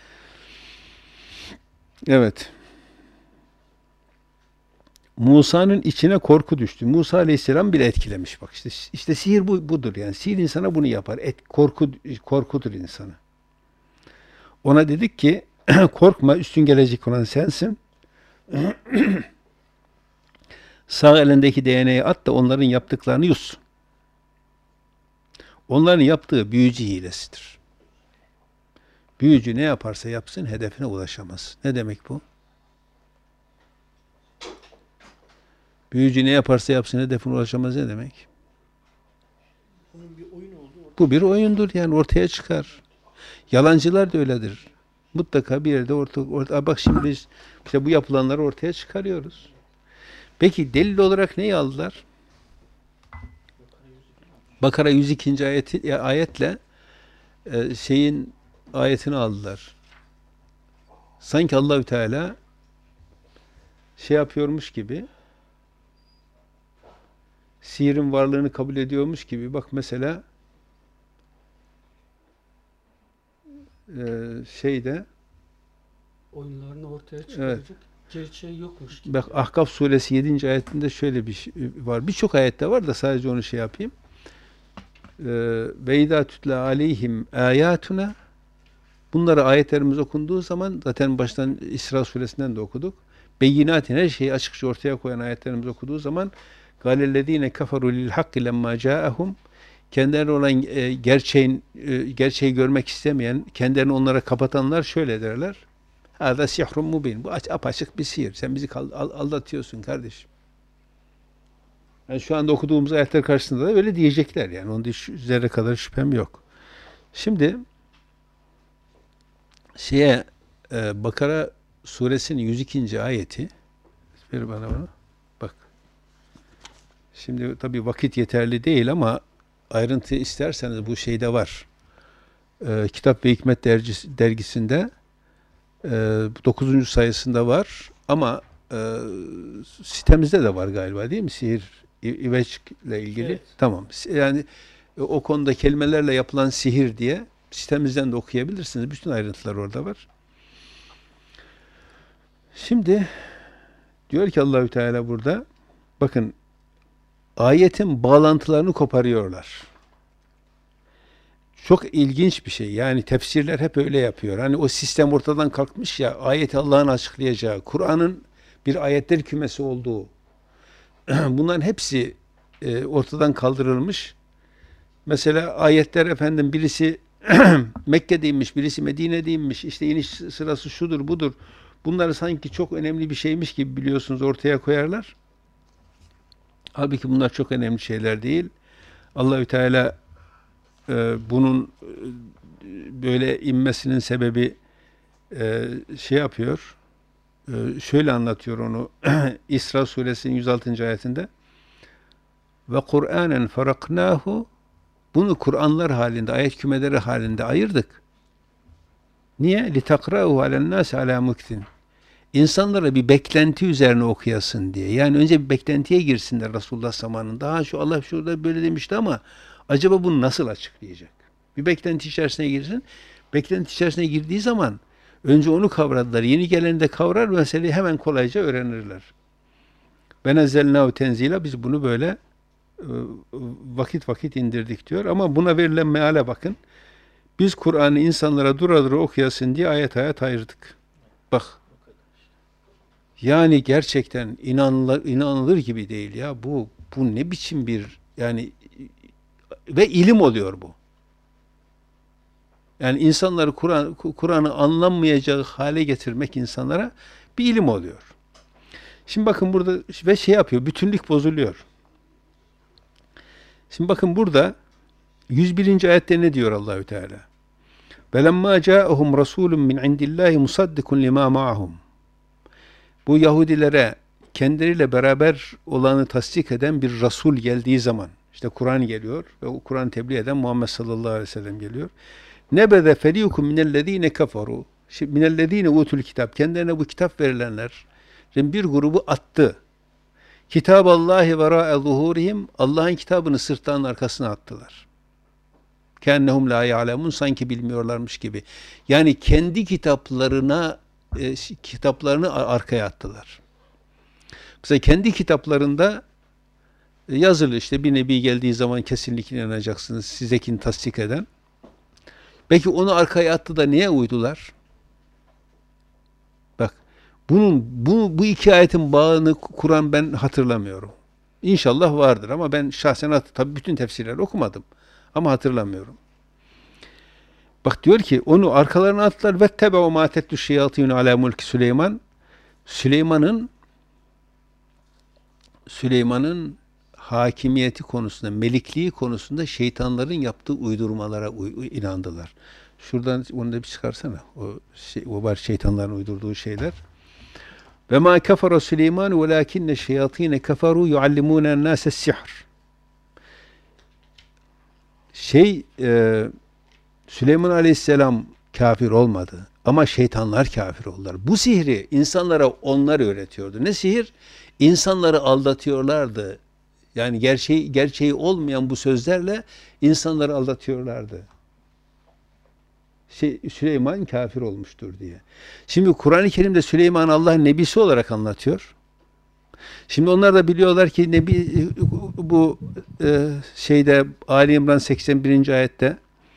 Evet. Musa'nın içine korku düştü. Musa Aleyhisselam bile etkilemiş bak işte işte sihir bu budur yani. Sihir insana bunu yapar. Et korku korkudur insanı. Ona dedik ki korkma üstün gelecek olan sensin. Sağ elindeki değneği at da onların yaptıklarını yutsun. Onların yaptığı büyücü hilesidir. Büyücü ne yaparsa yapsın hedefine ulaşamaz. Ne demek bu? Büyücü ne yaparsa yapsın hedefine ulaşamaz ne demek? Bunun bir oyun oldu. Bu bir oyundur yani ortaya çıkar. Yalancılar da öyledir. Mutlaka bir yerde orta, orta bak şimdi biz işte bu yapılanları ortaya çıkarıyoruz. Peki delil olarak neyi aldılar? Bakara yüz ikinci ayeti ayetle e, şeyin ayetini aldılar. Sanki Allahü Teala şey yapıyormuş gibi sihirin varlığını kabul ediyormuş gibi bak mesela e, şeyde Oyunlarını ortaya çıkaracak gerçeği yokmuş gibi. bak Ahkaf suresi yedinci ayetinde şöyle bir şey var. Birçok ayette var da sadece onu şey yapayım. Ve izâ tutla aleyhim âyâtuna bunları ayetlerimiz okunduğu zaman zaten baştan İsra suresinden de okuduk. Beyinatin her şeyi açıkça ortaya koyan ayetlerimiz okuduğu zaman gâlellezîne keferû lil hakki lemmâ câehum kendilerine olan e, gerçeğin e, gerçeği görmek istemeyen, kendilerini onlara kapatanlar şöyle derler. Hâzâ sihrun mubin. Bu apaçık bir sihir. Sen bizi aldatıyorsun kardeşim. Yani şu anda okuduğumuz ayetler karşısında da öyle diyecekler yani. Onda hiç zerre kadar şüphem yok. Şimdi şeye e, Bakara suresinin yüz ikinci ayeti ver bana bunu. Bak. Şimdi tabii vakit yeterli değil ama ayrıntı isterseniz bu şeyde var. E, Kitap ve Hikmet dergisi, dergisinde e, dokuzuncu sayısında var ama e, sitemizde de var galiba değil mi? Sihir İveç ile ilgili. Evet. Tamam. Yani o konuda kelimelerle yapılan sihir diye sitemizden de okuyabilirsiniz. Bütün ayrıntılar orada var. Şimdi diyor ki Allahü Teala burada bakın ayetin bağlantılarını koparıyorlar. Çok ilginç bir şey. Yani tefsirler hep öyle yapıyor. Hani o sistem ortadan kalkmış ya ayeti Allah'ın açıklayacağı, Kur'an'ın bir ayetler kümesi olduğu bunların hepsi e, ortadan kaldırılmış. Mesela ayetler efendim birisi Mekke'deymiş, birisi Medine'deymiş. İşte iniş sırası şudur, budur. Bunları sanki çok önemli bir şeymiş gibi biliyorsunuz ortaya koyarlar. Halbuki bunlar çok önemli şeyler değil. Allahü Teala e, bunun e, böyle inmesinin sebebi e, şey yapıyor. E, şöyle anlatıyor onu İsra suresinin yüz altıncı ayetinde. Ve Kur'anen faraknahu bunu Kur'anlar halinde, ayet kümeleri halinde ayırdık. Niye? لِتَقْرَأُهُ عَلَى النَّاسِ عَلَى مُكْتٍ İnsanlara bir beklenti üzerine okuyasın diye. Yani önce bir beklentiye girsinler Resulullah zamanında. Ha şu Allah şurada böyle demişti ama acaba bunu nasıl açıklayacak? Bir beklenti içerisine girsin. Beklenti içerisine girdiği zaman önce onu kavradılar. Yeni geleni de kavrar, meseleyi hemen kolayca öğrenirler. Ben ezzelnâhu tenzîlâ, biz bunu böyle e, vakit vakit indirdik diyor. Ama buna verilen meale bakın. Biz Kur'an'ı insanlara dura dura okuyasın diye ayet ayet ayırdık. Bak. Yani gerçekten inanılır, inanılır gibi değil ya. Bu bu ne biçim bir, yani ve ilim oluyor bu. Yani insanları Kur'an Kur'an'ı anlamayacak hale getirmek insanlara bir ilim oluyor. Şimdi bakın burada ve şey yapıyor, bütünlük bozuluyor. Şimdi bakın burada yüz birinci ayette ne diyor Allahü Teala? Belemma ca'ahum rasulun min indillahi musaddikun lima ma'ahum. Bu Yahudilere kendileriyle beraber olanı tasdik eden bir Resul geldiği zaman, işte Kur'an geliyor ve o Kur'an tebliğ eden Muhammed sallallahu aleyhi ve sellem geliyor. Nebeze feriukum minellezine kafaru. Minellezine utul kitap. Kendilerine bu kitap verilenler bir grubu attı. Kitaballahi vera'a zuhurihim. Allah'ın kitabını sırtlarının arkasına attılar. Kennehum la ya'lemun, sanki bilmiyorlarmış gibi. Yani kendi kitaplarına e, kitaplarını arkaya attılar. Mesela kendi kitaplarında e, yazılı, işte bir nebi geldiği zaman kesinlikle inanacaksınız, sizekini tasdik eden. Belki onu arkaya attı da niye uydular? Bak, bunun bu bu iki ayetin bağını kuran ben hatırlamıyorum. İnşallah vardır ama ben şahsen hat tabii bütün tefsirleri okumadım ama hatırlamıyorum. Bak diyor ki onu arkalarına attılar ve tebeu ma tetlu şeyatîn alâ mulki Süleyman. Süleyman'ın Süleyman'ın hakimiyeti konusunda, melikliği konusunda şeytanların yaptığı uydurmalara uy inandılar. Şuradan onu da bir çıkarsana. O şey, o var şeytanların uydurduğu şeyler. Ve ma kefara Süleyman velakinne şeyatîne keferu yuallimûnen nâses sihr. Şey e, Süleyman Aleyhisselam kafir olmadı ama şeytanlar kafir oldular. Bu sihri insanlara onlar öğretiyordu. Ne sihir? İnsanları aldatıyorlardı. Yani gerçeği, gerçeği olmayan bu sözlerle insanları aldatıyorlardı. Şey, Süleyman kafir olmuştur diye. Şimdi Kur'an-ı Kerim'de Süleyman Allah'ın nebisi olarak anlatıyor. Şimdi onlar da biliyorlar ki nebi bu e, şeyde Ali İmran seksen birinci ayette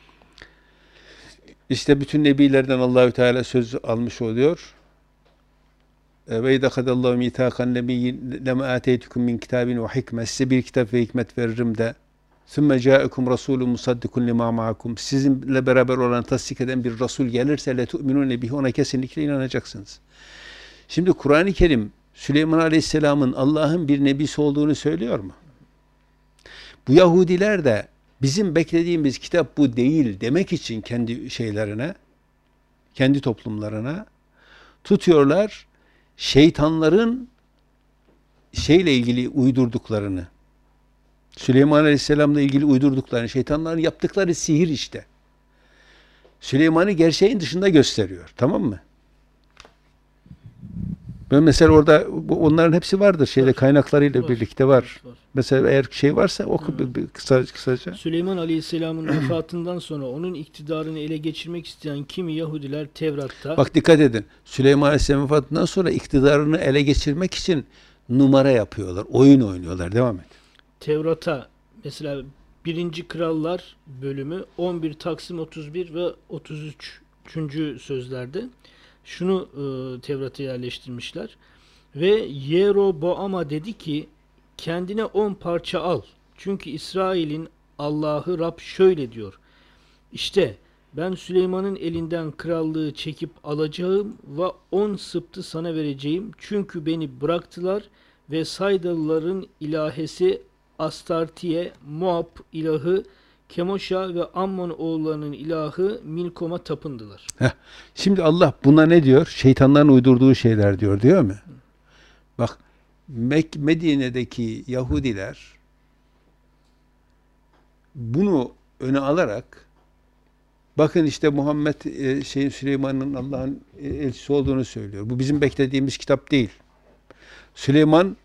işte bütün nebilerden Allahü Teala söz almış oluyor. Ve idâ kadallahu mîthâkan nebiyyin lema âteytukum min kitâbin ve hikmet. Size bir kitap ve hikmet veririm de sümme câekum rasûlun musaddikun limâ ma'akum. Sizinle beraber olan, tasdik eden bir Resul gelirse le tu'minûne bihi, ona kesinlikle inanacaksınız. Şimdi Kur'an-ı Kerim Süleyman Aleyhisselam'ın Allah'ın bir nebisi olduğunu söylüyor mu? Bu Yahudiler de bizim beklediğimiz kitap bu değil demek için kendi şeylerine, kendi toplumlarına tutuyorlar, şeytanların şeyle ilgili uydurduklarını, Süleyman Aleyhisselam'la ilgili uydurduklarını, şeytanların yaptıkları sihir işte. Süleyman'ı gerçeğin dışında gösteriyor. Tamam mı? Ben mesela orada onların hepsi vardır. Şeyde kaynaklarıyla Var, birlikte var. var, var. Mesela eğer şey varsa oku Hı. bir, bir kısa, kısaca. Süleyman Aleyhisselam'ın vefatından sonra onun iktidarını ele geçirmek isteyen kimi Yahudiler Tevrat'ta Bak dikkat edin. Süleyman Aleyhisselam'ın vefatından sonra iktidarını ele geçirmek için numara yapıyorlar. Oyun oynuyorlar. Devam et. Tevrat'a mesela birinci Krallar bölümü on bir Taksim otuz bir ve otuz üçüncü sözlerde şunu e, Tevrat'a yerleştirmişler. Ve Yeroboam'a dedi ki kendine on parça al. Çünkü İsrail'in Allah'ı Rab şöyle diyor. İşte ben Süleyman'ın elinden krallığı çekip alacağım ve on sıptı sana vereceğim. Çünkü beni bıraktılar ve Saydalıların ilahesi Astartiye, Moab ilahı Kemoş'a ve Ammon oğullarının ilahı Milkom'a tapındılar. Heh. Şimdi Allah buna ne diyor? Şeytanların uydurduğu şeyler diyor, diyor mu? Bak Mek Medine'deki Yahudiler bunu öne alarak bakın işte Muhammed e, şeyin Süleyman'ın Allah'ın e, elçisi olduğunu söylüyor. Bu bizim beklediğimiz kitap değil. Süleyman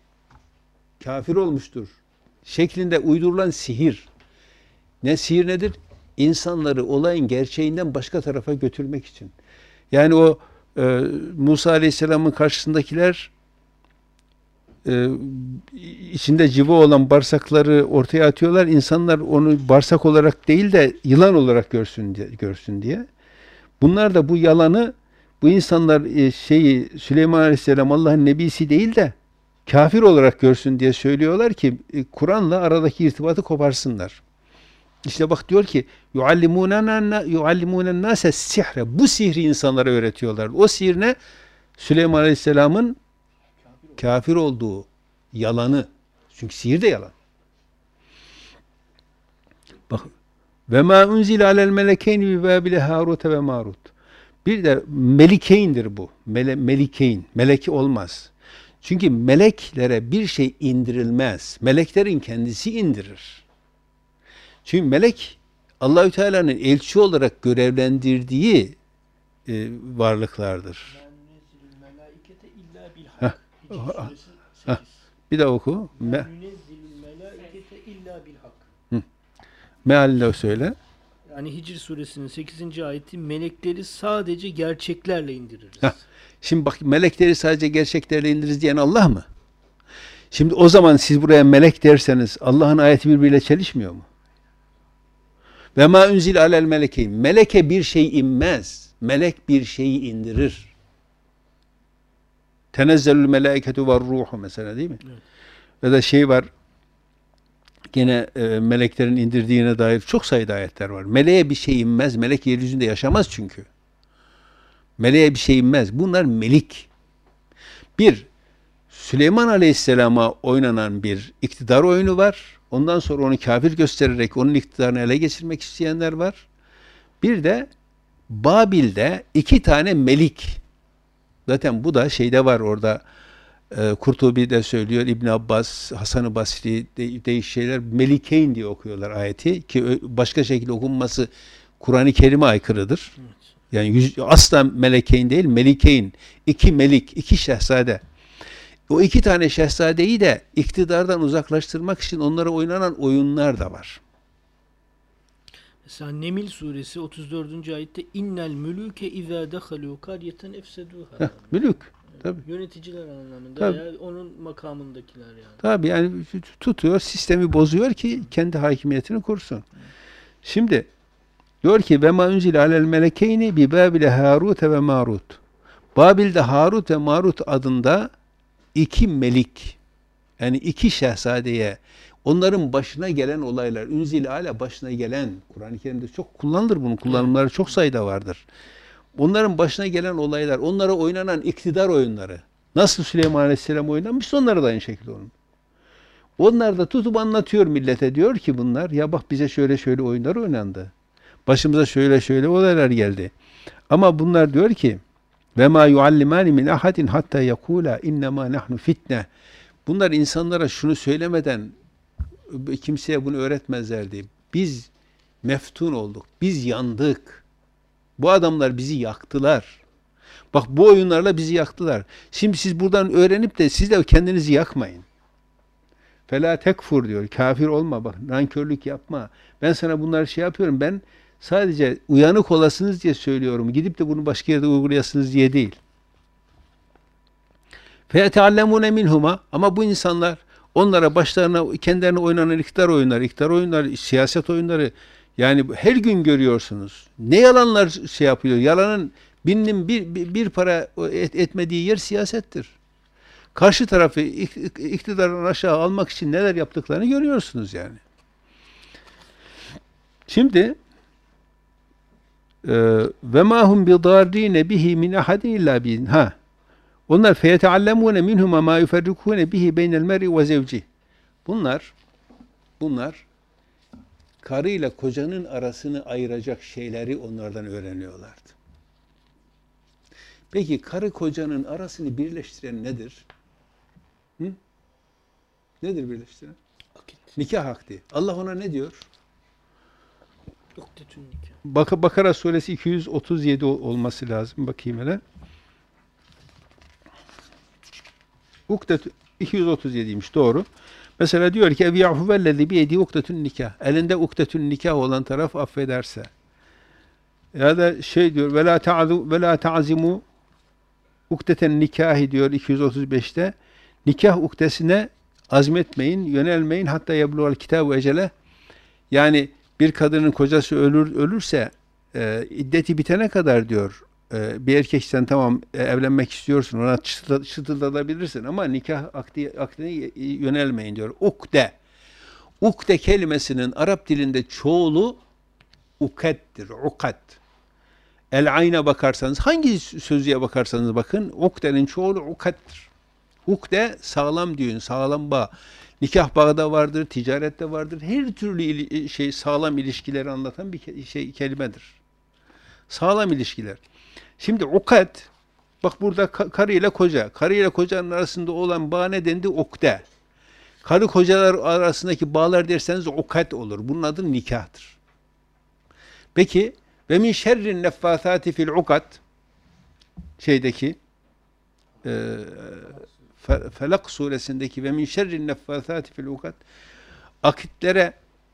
kafir olmuştur şeklinde uydurulan sihir. Ne sihir nedir? insanları olayın gerçeğinden başka tarafa götürmek için. Yani o e, Musa Aleyhisselam'ın karşısındakiler e, içinde civa olan bağırsakları ortaya atıyorlar. İnsanlar onu bağırsak olarak değil de yılan olarak görsün diye, görsün diye. Bunlar da bu yalanı, bu insanlar e, şeyi Süleyman Aleyhisselam Allah'ın nebisi değil de kafir olarak görsün diye söylüyorlar ki e, Kur'an'la aradaki irtibatı koparsınlar. İşte bak diyor ki yuallimunana yuallimunen nase sihre. Bu sihri insanlara öğretiyorlar. O sihir ne? Süleyman Aleyhisselam'ın kafir olduğu yalanı. Çünkü sihir de yalan. Bak ve ma unzile alel melekeyni bi Babil Harut ve Marut. Bir de melikeyndir bu. Mele, melikeyn. Meleki olmaz. Çünkü meleklere bir şey indirilmez. Meleklerin kendisi indirir. Çünkü melek Allahü Teala'nın elçi olarak görevlendirdiği e, varlıklardır. Heh. Heh. Bir daha oku. Me Mealinde söyle. Yani Hicr suresinin sekizinci ayeti melekleri sadece gerçeklerle indiririz. Heh. Şimdi bak melekleri sadece gerçeklerle indiririz diyen Allah mı? Şimdi o zaman siz buraya melek derseniz Allah'ın ayeti birbiriyle çelişmiyor mu? Ve ma unzil alel melekeyn. Meleke bir şey inmez. Melek bir şeyi indirir. Tenezzelül melaiketu ve ruhu mesela değil mi? Evet. Ve da şey var. Gene e, meleklerin indirdiğine dair çok sayıda ayetler var. Meleğe bir şey inmez. Melek yeryüzünde yaşamaz çünkü. Meleğe bir şey inmez. Bunlar melik. Bir, Süleyman Aleyhisselam'a oynanan bir iktidar oyunu var. Ondan sonra onu kafir göstererek onun iktidarını ele geçirmek isteyenler var. Bir de Babil'de iki tane melik. Zaten bu da şeyde var orada. E, Kurtubi de söylüyor, İbn Abbas, Hasan-ı Basri de, değişik şeyler Melikeyn diye okuyorlar ayeti ki başka şekilde okunması Kur'an-ı Kerim'e aykırıdır. Evet. Yani yüz, asla Melekeyn değil, Melikeyn. İki melik, iki şehzade. O iki tane şehzadeyi de iktidardan uzaklaştırmak için onlara oynanan oyunlar da var. Mesela Neml suresi otuz dördüncü ayette innel mülüke izâ dehalû karyeten efsedûhâ. Mülük. Tabii. Yöneticiler anlamında Tabii. ya onun makamındakiler yani. Tabii yani tutuyor, sistemi bozuyor ki kendi hakimiyetini kursun. Şimdi diyor ki ve ma unzile alel melekeyni bi Babil Harut ve Marut. Babil'de Harut ve Marut adında iki melik, yani iki şehzadeye, onların başına gelen olaylar, Ünzil ala başına gelen, Kur'an-ı Kerim'de çok kullanılır, bunun kullanımları çok sayıda vardır. Onların başına gelen olaylar, onlara oynanan iktidar oyunları, nasıl Süleyman Aleyhisselam oynanmış, onlara da aynı şekilde onun. Onlar da tutup anlatıyor millete, diyor ki bunlar, ya bak bize şöyle şöyle oyunlar oynandı. Başımıza şöyle şöyle olaylar geldi. Ama bunlar diyor ki, ve ma yuallimani min ahadin hatta yekula innema nahnu fitne. Bunlar insanlara şunu söylemeden kimseye bunu öğretmezlerdi. Biz meftun olduk. Biz yandık. Bu adamlar bizi yaktılar. Bak bu oyunlarla bizi yaktılar. Şimdi siz buradan öğrenip de siz de kendinizi yakmayın. Fela tekfur diyor. Kafir olma bak. Nankörlük yapma. Ben sana bunları şey yapıyorum. Ben sadece uyanık olasınız diye söylüyorum. Gidip de bunu başka yerde uygulayasınız diye değil. فَيَتَعَلَّمُونَ مِنْهُمَا. Ama bu insanlar onlara başlarına kendilerine oynanan iktidar oyunları, iktidar oyunları, siyaset oyunları, yani her gün görüyorsunuz. Ne yalanlar şey yapıyor. Yalanın binin bir, bir, bir para et, etmediği yer siyasettir. Karşı tarafı iktidardan aşağı almak için neler yaptıklarını görüyorsunuz yani. Şimdi ve ma hum bidarrine bihi min ahadin illa bin ha onlar feyeteallemune minhuma ma yuferrikune bihi beynel mer'i ve zevci. Bunlar bunlar karıyla kocanın arasını ayıracak şeyleri onlardan öğreniyorlardı. Peki karı kocanın arasını birleştiren nedir? Hı? Nedir birleştiren? Akit. Nikah akdi. Allah ona ne diyor? Bak Bakara suresi iki yüz otuz yedi olması lazım. Bakayım hele. Ukdet iki yüz otuz yediymiş doğru. Mesela diyor ki evyâhu vellezî biyedî ukdetün nikah. Elinde ukdetün nikah olan taraf affederse. Ya da şey diyor ve la ta'zu ve la ta'zimu ukdeten nikahi diyor iki yüz otuz beşte. Nikah ukdesine azmetmeyin, yönelmeyin hatta yebluğal kitabu ecele. Yani bir kadının kocası ölür ölürse e, iddeti bitene kadar diyor e, bir erkek tamam e, evlenmek istiyorsun ona çıtı- çıtıldatabilirsin ama nikah akdi, akdine yönelmeyin diyor. Ukde. Ukde kelimesinin Arap dilinde çoğulu ukettir. Ukat. El ayna bakarsanız hangi sözlüğe bakarsanız bakın ukdenin çoğulu ukattir. Ukde sağlam düğün, sağlam bağ. Nikah bağı da vardır, ticarette vardır. Her türlü ili- şey sağlam ilişkileri anlatan bir ke- şey kelimedir. Sağlam ilişkiler. Şimdi ukat, bak burada ka- karı ile koca, karı ile kocanın arasında olan bağ ne dendi? Ukde. Karı kocalar arasındaki bağlar derseniz ukat olur. Bunun adı nikahtır. Peki ve min şerrin neffâthâti fil ukat şeydeki e, Fe- Felak suresindeki ve min şerrin neffâthâti fil ukat akitlere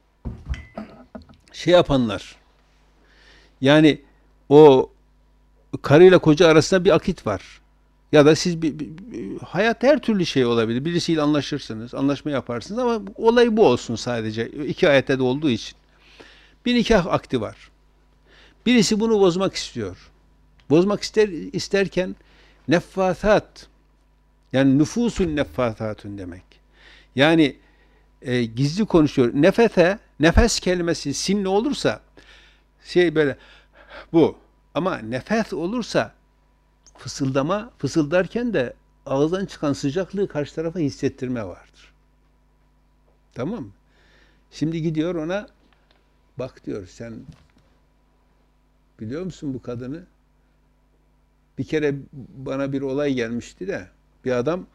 şey yapanlar yani o karıyla koca arasında bir akit var. Ya da siz bir, bir, bir- hayat her türlü şey olabilir. Birisiyle anlaşırsınız, anlaşma yaparsınız ama olay bu olsun sadece. İki ayette de olduğu için. Bir nikah akdi var. Birisi bunu bozmak istiyor. Bozmak ister isterken neffâthât yani nüfusun neffâthâtun demek. Yani e, gizli konuşuyor. Nefete, nefes kelimesi sinli olursa şey böyle bu. Ama nefes olursa fısıldama, fısıldarken de ağızdan çıkan sıcaklığı karşı tarafa hissettirme vardır. Tamam mı? Şimdi gidiyor ona bak diyor sen biliyor musun bu kadını? Bir kere bana bir olay gelmişti de bir adam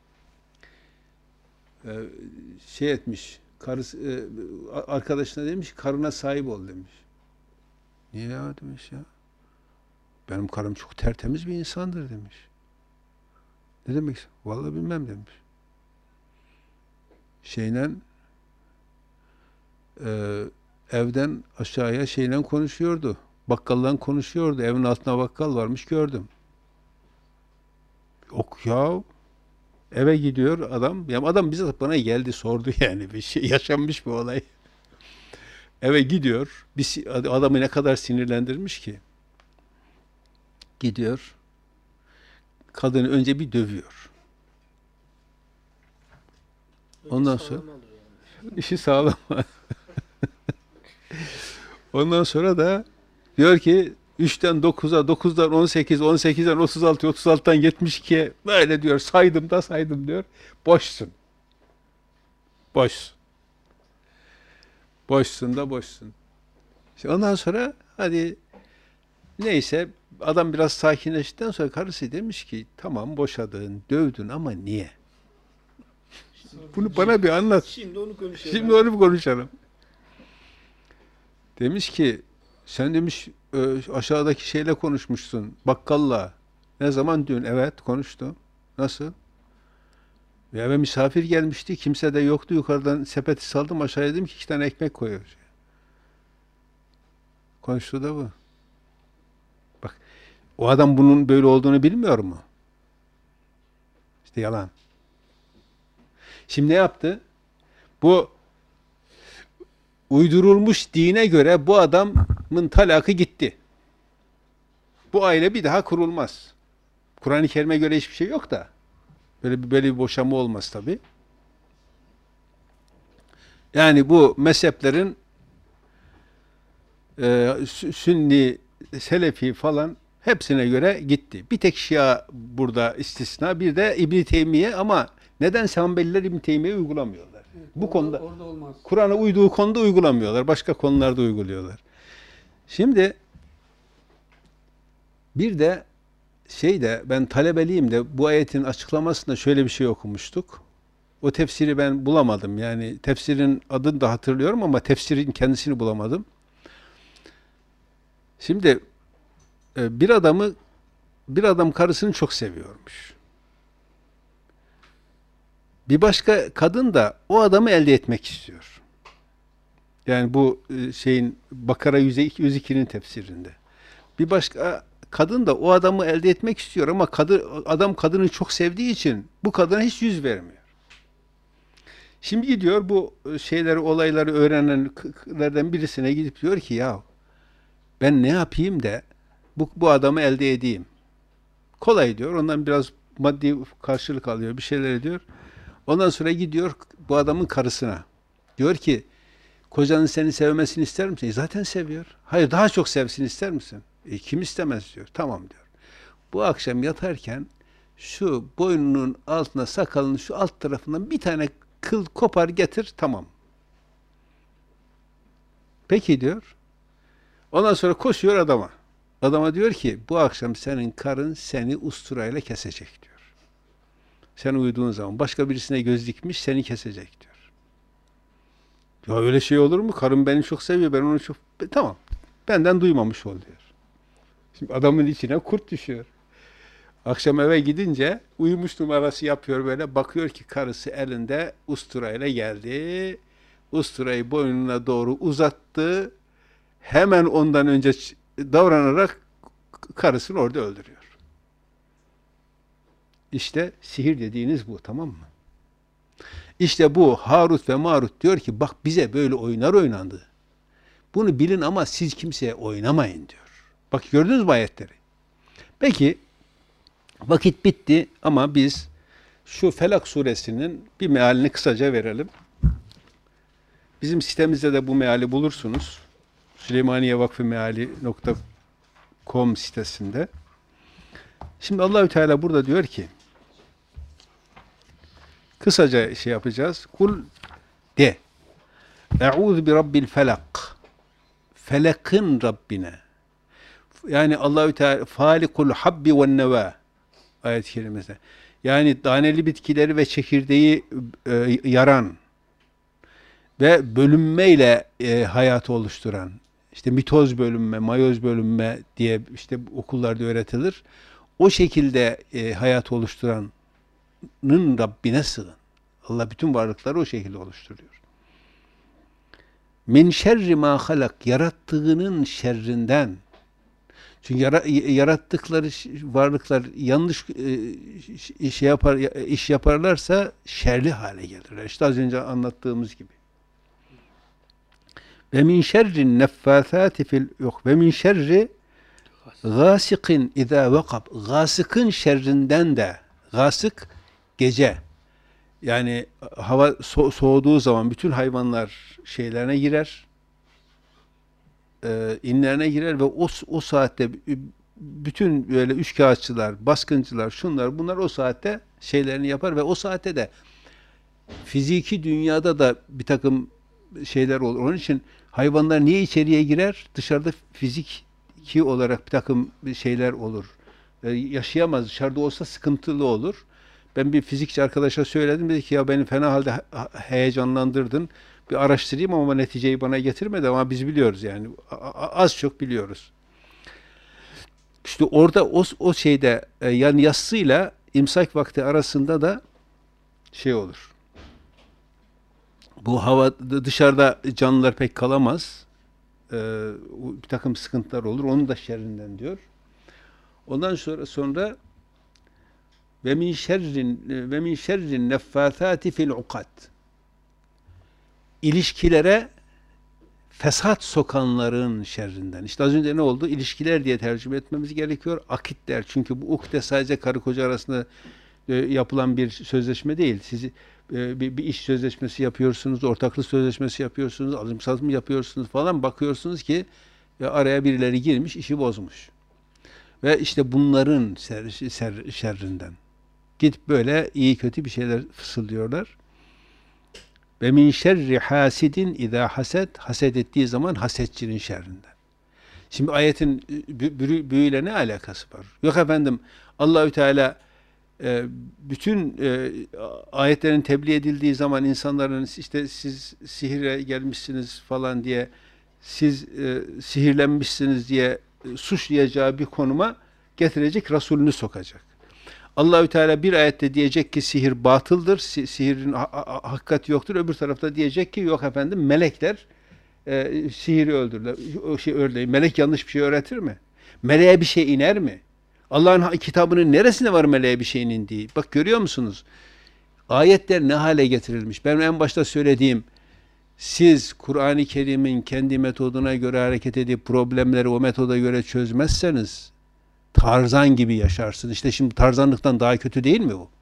e, şey etmiş karısı, e, arkadaşına demiş karına sahip ol demiş. Niye ya demiş ya. Benim karım çok tertemiz bir insandır demiş. Ne demek? Vallahi bilmem demiş. Şeyle e, evden aşağıya şeyle konuşuyordu. Bakkaldan konuşuyordu. Evin altına bakkal varmış gördüm. Yok ya. Eve gidiyor adam. Ya adam bizzat bana geldi sordu yani. Bir şey yaşanmış bir olay. Eve gidiyor. Bir, si- adamı ne kadar sinirlendirmiş ki. Gidiyor. Kadını önce bir dövüyor. Ondan sonra Sağlam alıyor yani. işi sağlam. Ondan sonra da diyor ki üçten dokuza, dokuzdan on sekiz, on sekizden otuz altı, otuz altıdan yetmiş ikiye böyle diyor saydım da saydım diyor. Boşsun. Boşsun. Boşsun da boşsun. İşte ondan sonra hadi neyse adam biraz sakinleştikten sonra karısı demiş ki tamam boşadın, dövdün ama niye? Bunu bana bir anlat. Şimdi onu konuşalım. Şimdi onu bir konuşalım. Demiş ki sen demiş e, aşağıdaki şeyle konuşmuşsun bakkalla. Ne zaman? Dün. Evet konuştum. Nasıl? Ya eve misafir gelmişti. Kimse de yoktu. Yukarıdan sepeti saldım aşağıya dedim ki iki tane ekmek koyuyor. Konuştu da bu. Bak o adam bunun böyle olduğunu bilmiyor mu? İşte yalan. Şimdi ne yaptı? Bu uydurulmuş dine göre bu adamın talakı gitti. Bu aile bir daha kurulmaz. Kur'an-ı Kerim'e göre hiçbir şey yok da. Böyle bir, böyle bir boşanma olmaz tabi. Yani bu mezheplerin e, Sünni, Selefi falan hepsine göre gitti. Bir tek Şia burada istisna. Bir de İbn-i Teymiye ama nedense Hanbeliler İbn-i Teymiye'yi uygulamıyorlar. Evet, Bu orada- konuda orada olmaz. Kur'an'a uyduğu konuda uygulamıyorlar. Başka konularda uyguluyorlar. Şimdi bir de şey de ben talebeliyim de bu ayetin açıklamasında şöyle bir şey okumuştuk. O tefsiri ben bulamadım. Yani tefsirin adını da hatırlıyorum ama tefsirin kendisini bulamadım. Şimdi e, bir adamı bir adam karısını çok seviyormuş. Bir başka kadın da o adamı elde etmek istiyor. Yani bu e, şeyin Bakara yüz iki'nin tefsirinde. Bir başka kadın da o adamı elde etmek istiyor ama kadın, adam kadını çok sevdiği için bu kadına hiç yüz vermiyor. Şimdi gidiyor bu şeyleri, olayları öğrenenlerden birisine gidip diyor ki ya ben ne yapayım da bu, bu adamı elde edeyim. Kolay diyor. Ondan biraz maddi karşılık alıyor. Bir şeyler ediyor. Ondan sonra gidiyor bu adamın karısına. Diyor ki kocanın seni sevmesini ister misin? E zaten seviyor. Hayır daha çok sevsin ister misin? E kim istemez diyor. Tamam diyor. Bu akşam yatarken şu boynunun altına sakalının şu alt tarafından bir tane kıl kopar getir tamam. Peki diyor. Ondan sonra koşuyor adama. Adama diyor ki bu akşam senin karın seni usturayla kesecek diyor. Sen uyuduğun zaman başka birisine göz dikmiş seni kesecek diyor. Ya öyle şey olur mu? Karım beni çok seviyor. Ben onu çok... E, tamam. Benden duymamış ol diyor. Şimdi adamın içine kurt düşüyor. Akşam eve gidince uyumuş numarası yapıyor böyle. Bakıyor ki karısı elinde usturayla geldi. Usturayı boynuna doğru uzattı. Hemen ondan önce davranarak karısını orada öldürüyor. İşte sihir dediğiniz bu, tamam mı? İşte bu Harut ve Marut diyor ki bak bize böyle oyunlar oynandı. Bunu bilin ama siz kimseye oynamayın diyor. Bak gördünüz mü ayetleri? Peki vakit bitti ama biz şu Felak suresinin bir mealini kısaca verelim. Bizim sitemizde de bu meali bulursunuz. Süleymaniye Vakfı Meali nokta com sitesinde. Şimdi Allahü Teala burada diyor ki kısaca şey yapacağız. Kul de Eûzu bi Rabbil felak. Felak'ın Rabbine. Yani Allahü Teala Falikul habbi ven neva ayet-i kerimesinde. Yani taneli bitkileri ve çekirdeği e, yaran ve bölünmeyle e, hayatı oluşturan, işte mitoz bölünme, mayoz bölünme diye işte okullarda öğretilir. O şekilde e, hayatı oluşturanın Rabbine sığın. Allah bütün varlıkları o şekilde oluşturuyor. Min şerri ma halak, yarattığının şerrinden. Çünkü yarattıkları varlıklar yanlış iş yapar iş yaparlarsa şerli hale gelirler. İşte az önce anlattığımız gibi. Ve min şerrin neffâthâti fil yok. Ve min şerri gâsikin izâ vakab. Gâsıkın şerrinden de. Gâsık gece. Yani hava so soğuduğu zaman bütün hayvanlar şeylerine girer. E, inlerine girer ve o, o saatte bütün böyle üçkağıtçılar, baskıncılar, şunlar bunlar o saatte şeylerini yapar ve o saatte de fiziki dünyada da bir takım şeyler olur. Onun için hayvanlar niye içeriye girer? Dışarıda fiziki olarak bir takım şeyler olur. E, yaşayamaz. Dışarıda olsa sıkıntılı olur. Ben bir fizikçi arkadaşa söyledim. Dedi ki ya beni fena halde heyecanlandırdın. Bir araştırayım ama neticeyi bana getirmedi ama biz biliyoruz yani. Az çok biliyoruz. İşte orada o, o şeyde yani yatsıyla imsak vakti arasında da şey olur. Bu hava dışarıda canlılar pek kalamaz. Ee, bir takım sıkıntılar olur. Onun da şerrinden diyor. Ondan sonra sonra ve min şerrin ve min şerrin neffâthâti fil ukad. İlişkilere fesat sokanların şerrinden. İşte az önce ne oldu? İlişkiler diye tercüme etmemiz gerekiyor. Akitler. Çünkü bu ukde sadece karı koca arasında e, yapılan bir sözleşme değil. Siz e, bir, bir iş sözleşmesi yapıyorsunuz, ortaklık sözleşmesi yapıyorsunuz, alım satım yapıyorsunuz falan. Bakıyorsunuz ki e, araya birileri girmiş, işi bozmuş. Ve işte bunların ser, ser, şerrinden. Gidip böyle iyi kötü bir şeyler fısıldıyorlar. Ve min şerri hasidin izâ haset, haset ettiği zaman hasetçinin şerrinden. Şimdi ayetin büyüyle ne alakası var? Yok efendim Allahü Teala e, bütün e, ayetlerin tebliğ edildiği zaman insanların işte siz sihire gelmişsiniz falan diye siz e, sihirlenmişsiniz diye e, suçlayacağı bir konuma getirecek, Resulünü sokacak. Allahü Teala bir ayette diyecek ki sihir batıldır, si sihirin ha ha hakikati yoktur. Öbür tarafta diyecek ki yok efendim melekler e, sihiri öldürürler. O şey örneğin melek yanlış bir şey öğretir mi? Meleğe bir şey iner mi? Allah'ın kitabının neresinde var meleğe bir şeyin indiği? Bak görüyor musunuz? Ayetler ne hale getirilmiş? Ben en başta söylediğim, siz Kur'an-ı Kerim'in kendi metoduna göre hareket edip problemleri o metoda göre çözmezseniz Tarzan gibi yaşarsınız. İşte şimdi tarzanlıktan daha kötü değil mi bu?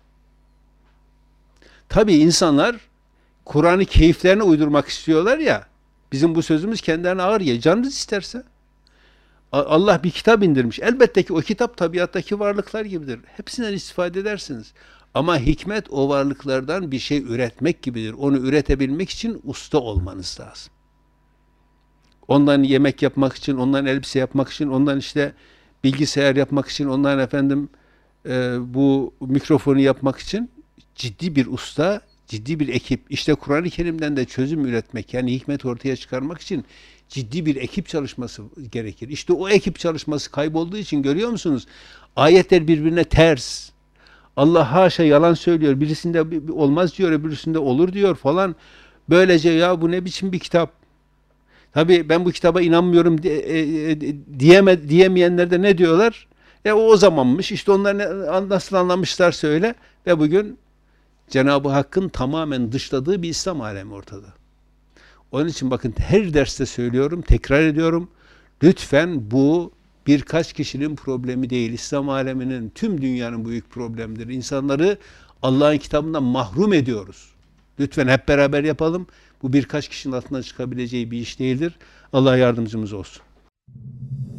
Tabii insanlar Kur'an'ı keyiflerine uydurmak istiyorlar ya, bizim bu sözümüz kendilerine ağır ya, canınız isterse. Allah bir kitap indirmiş. Elbette ki o kitap tabiattaki varlıklar gibidir. Hepsinden istifade edersiniz. Ama hikmet o varlıklardan bir şey üretmek gibidir. Onu üretebilmek için usta olmanız lazım. Ondan yemek yapmak için, ondan elbise yapmak için, ondan işte bilgisayar yapmak için, ondan efendim e, bu mikrofonu yapmak için ciddi bir usta, ciddi bir ekip. İşte Kur'an-ı Kerim'den de çözüm üretmek, yani hikmet ortaya çıkarmak için ciddi bir ekip çalışması gerekir. İşte o ekip çalışması kaybolduğu için görüyor musunuz? Ayetler birbirine ters. Allah haşa yalan söylüyor. Birisinde olmaz diyor, öbürsünde olur diyor falan. Böylece ya bu ne biçim bir kitap? Tabii ben bu kitaba inanmıyorum diyeme, diyemeyenler de ne diyorlar? E o o zamanmış. İşte onlar ne, nasıl anlamışlarsa öyle. Ve bugün Cenab-ı Hakk'ın tamamen dışladığı bir İslam alemi ortada. Onun için bakın her derste söylüyorum, tekrar ediyorum. Lütfen bu birkaç kişinin problemi değil. İslam aleminin, tüm dünyanın büyük problemidir. İnsanları Allah'ın kitabından mahrum ediyoruz. Lütfen hep beraber yapalım. Bu birkaç kişinin altından çıkabileceği bir iş değildir. Allah yardımcımız olsun.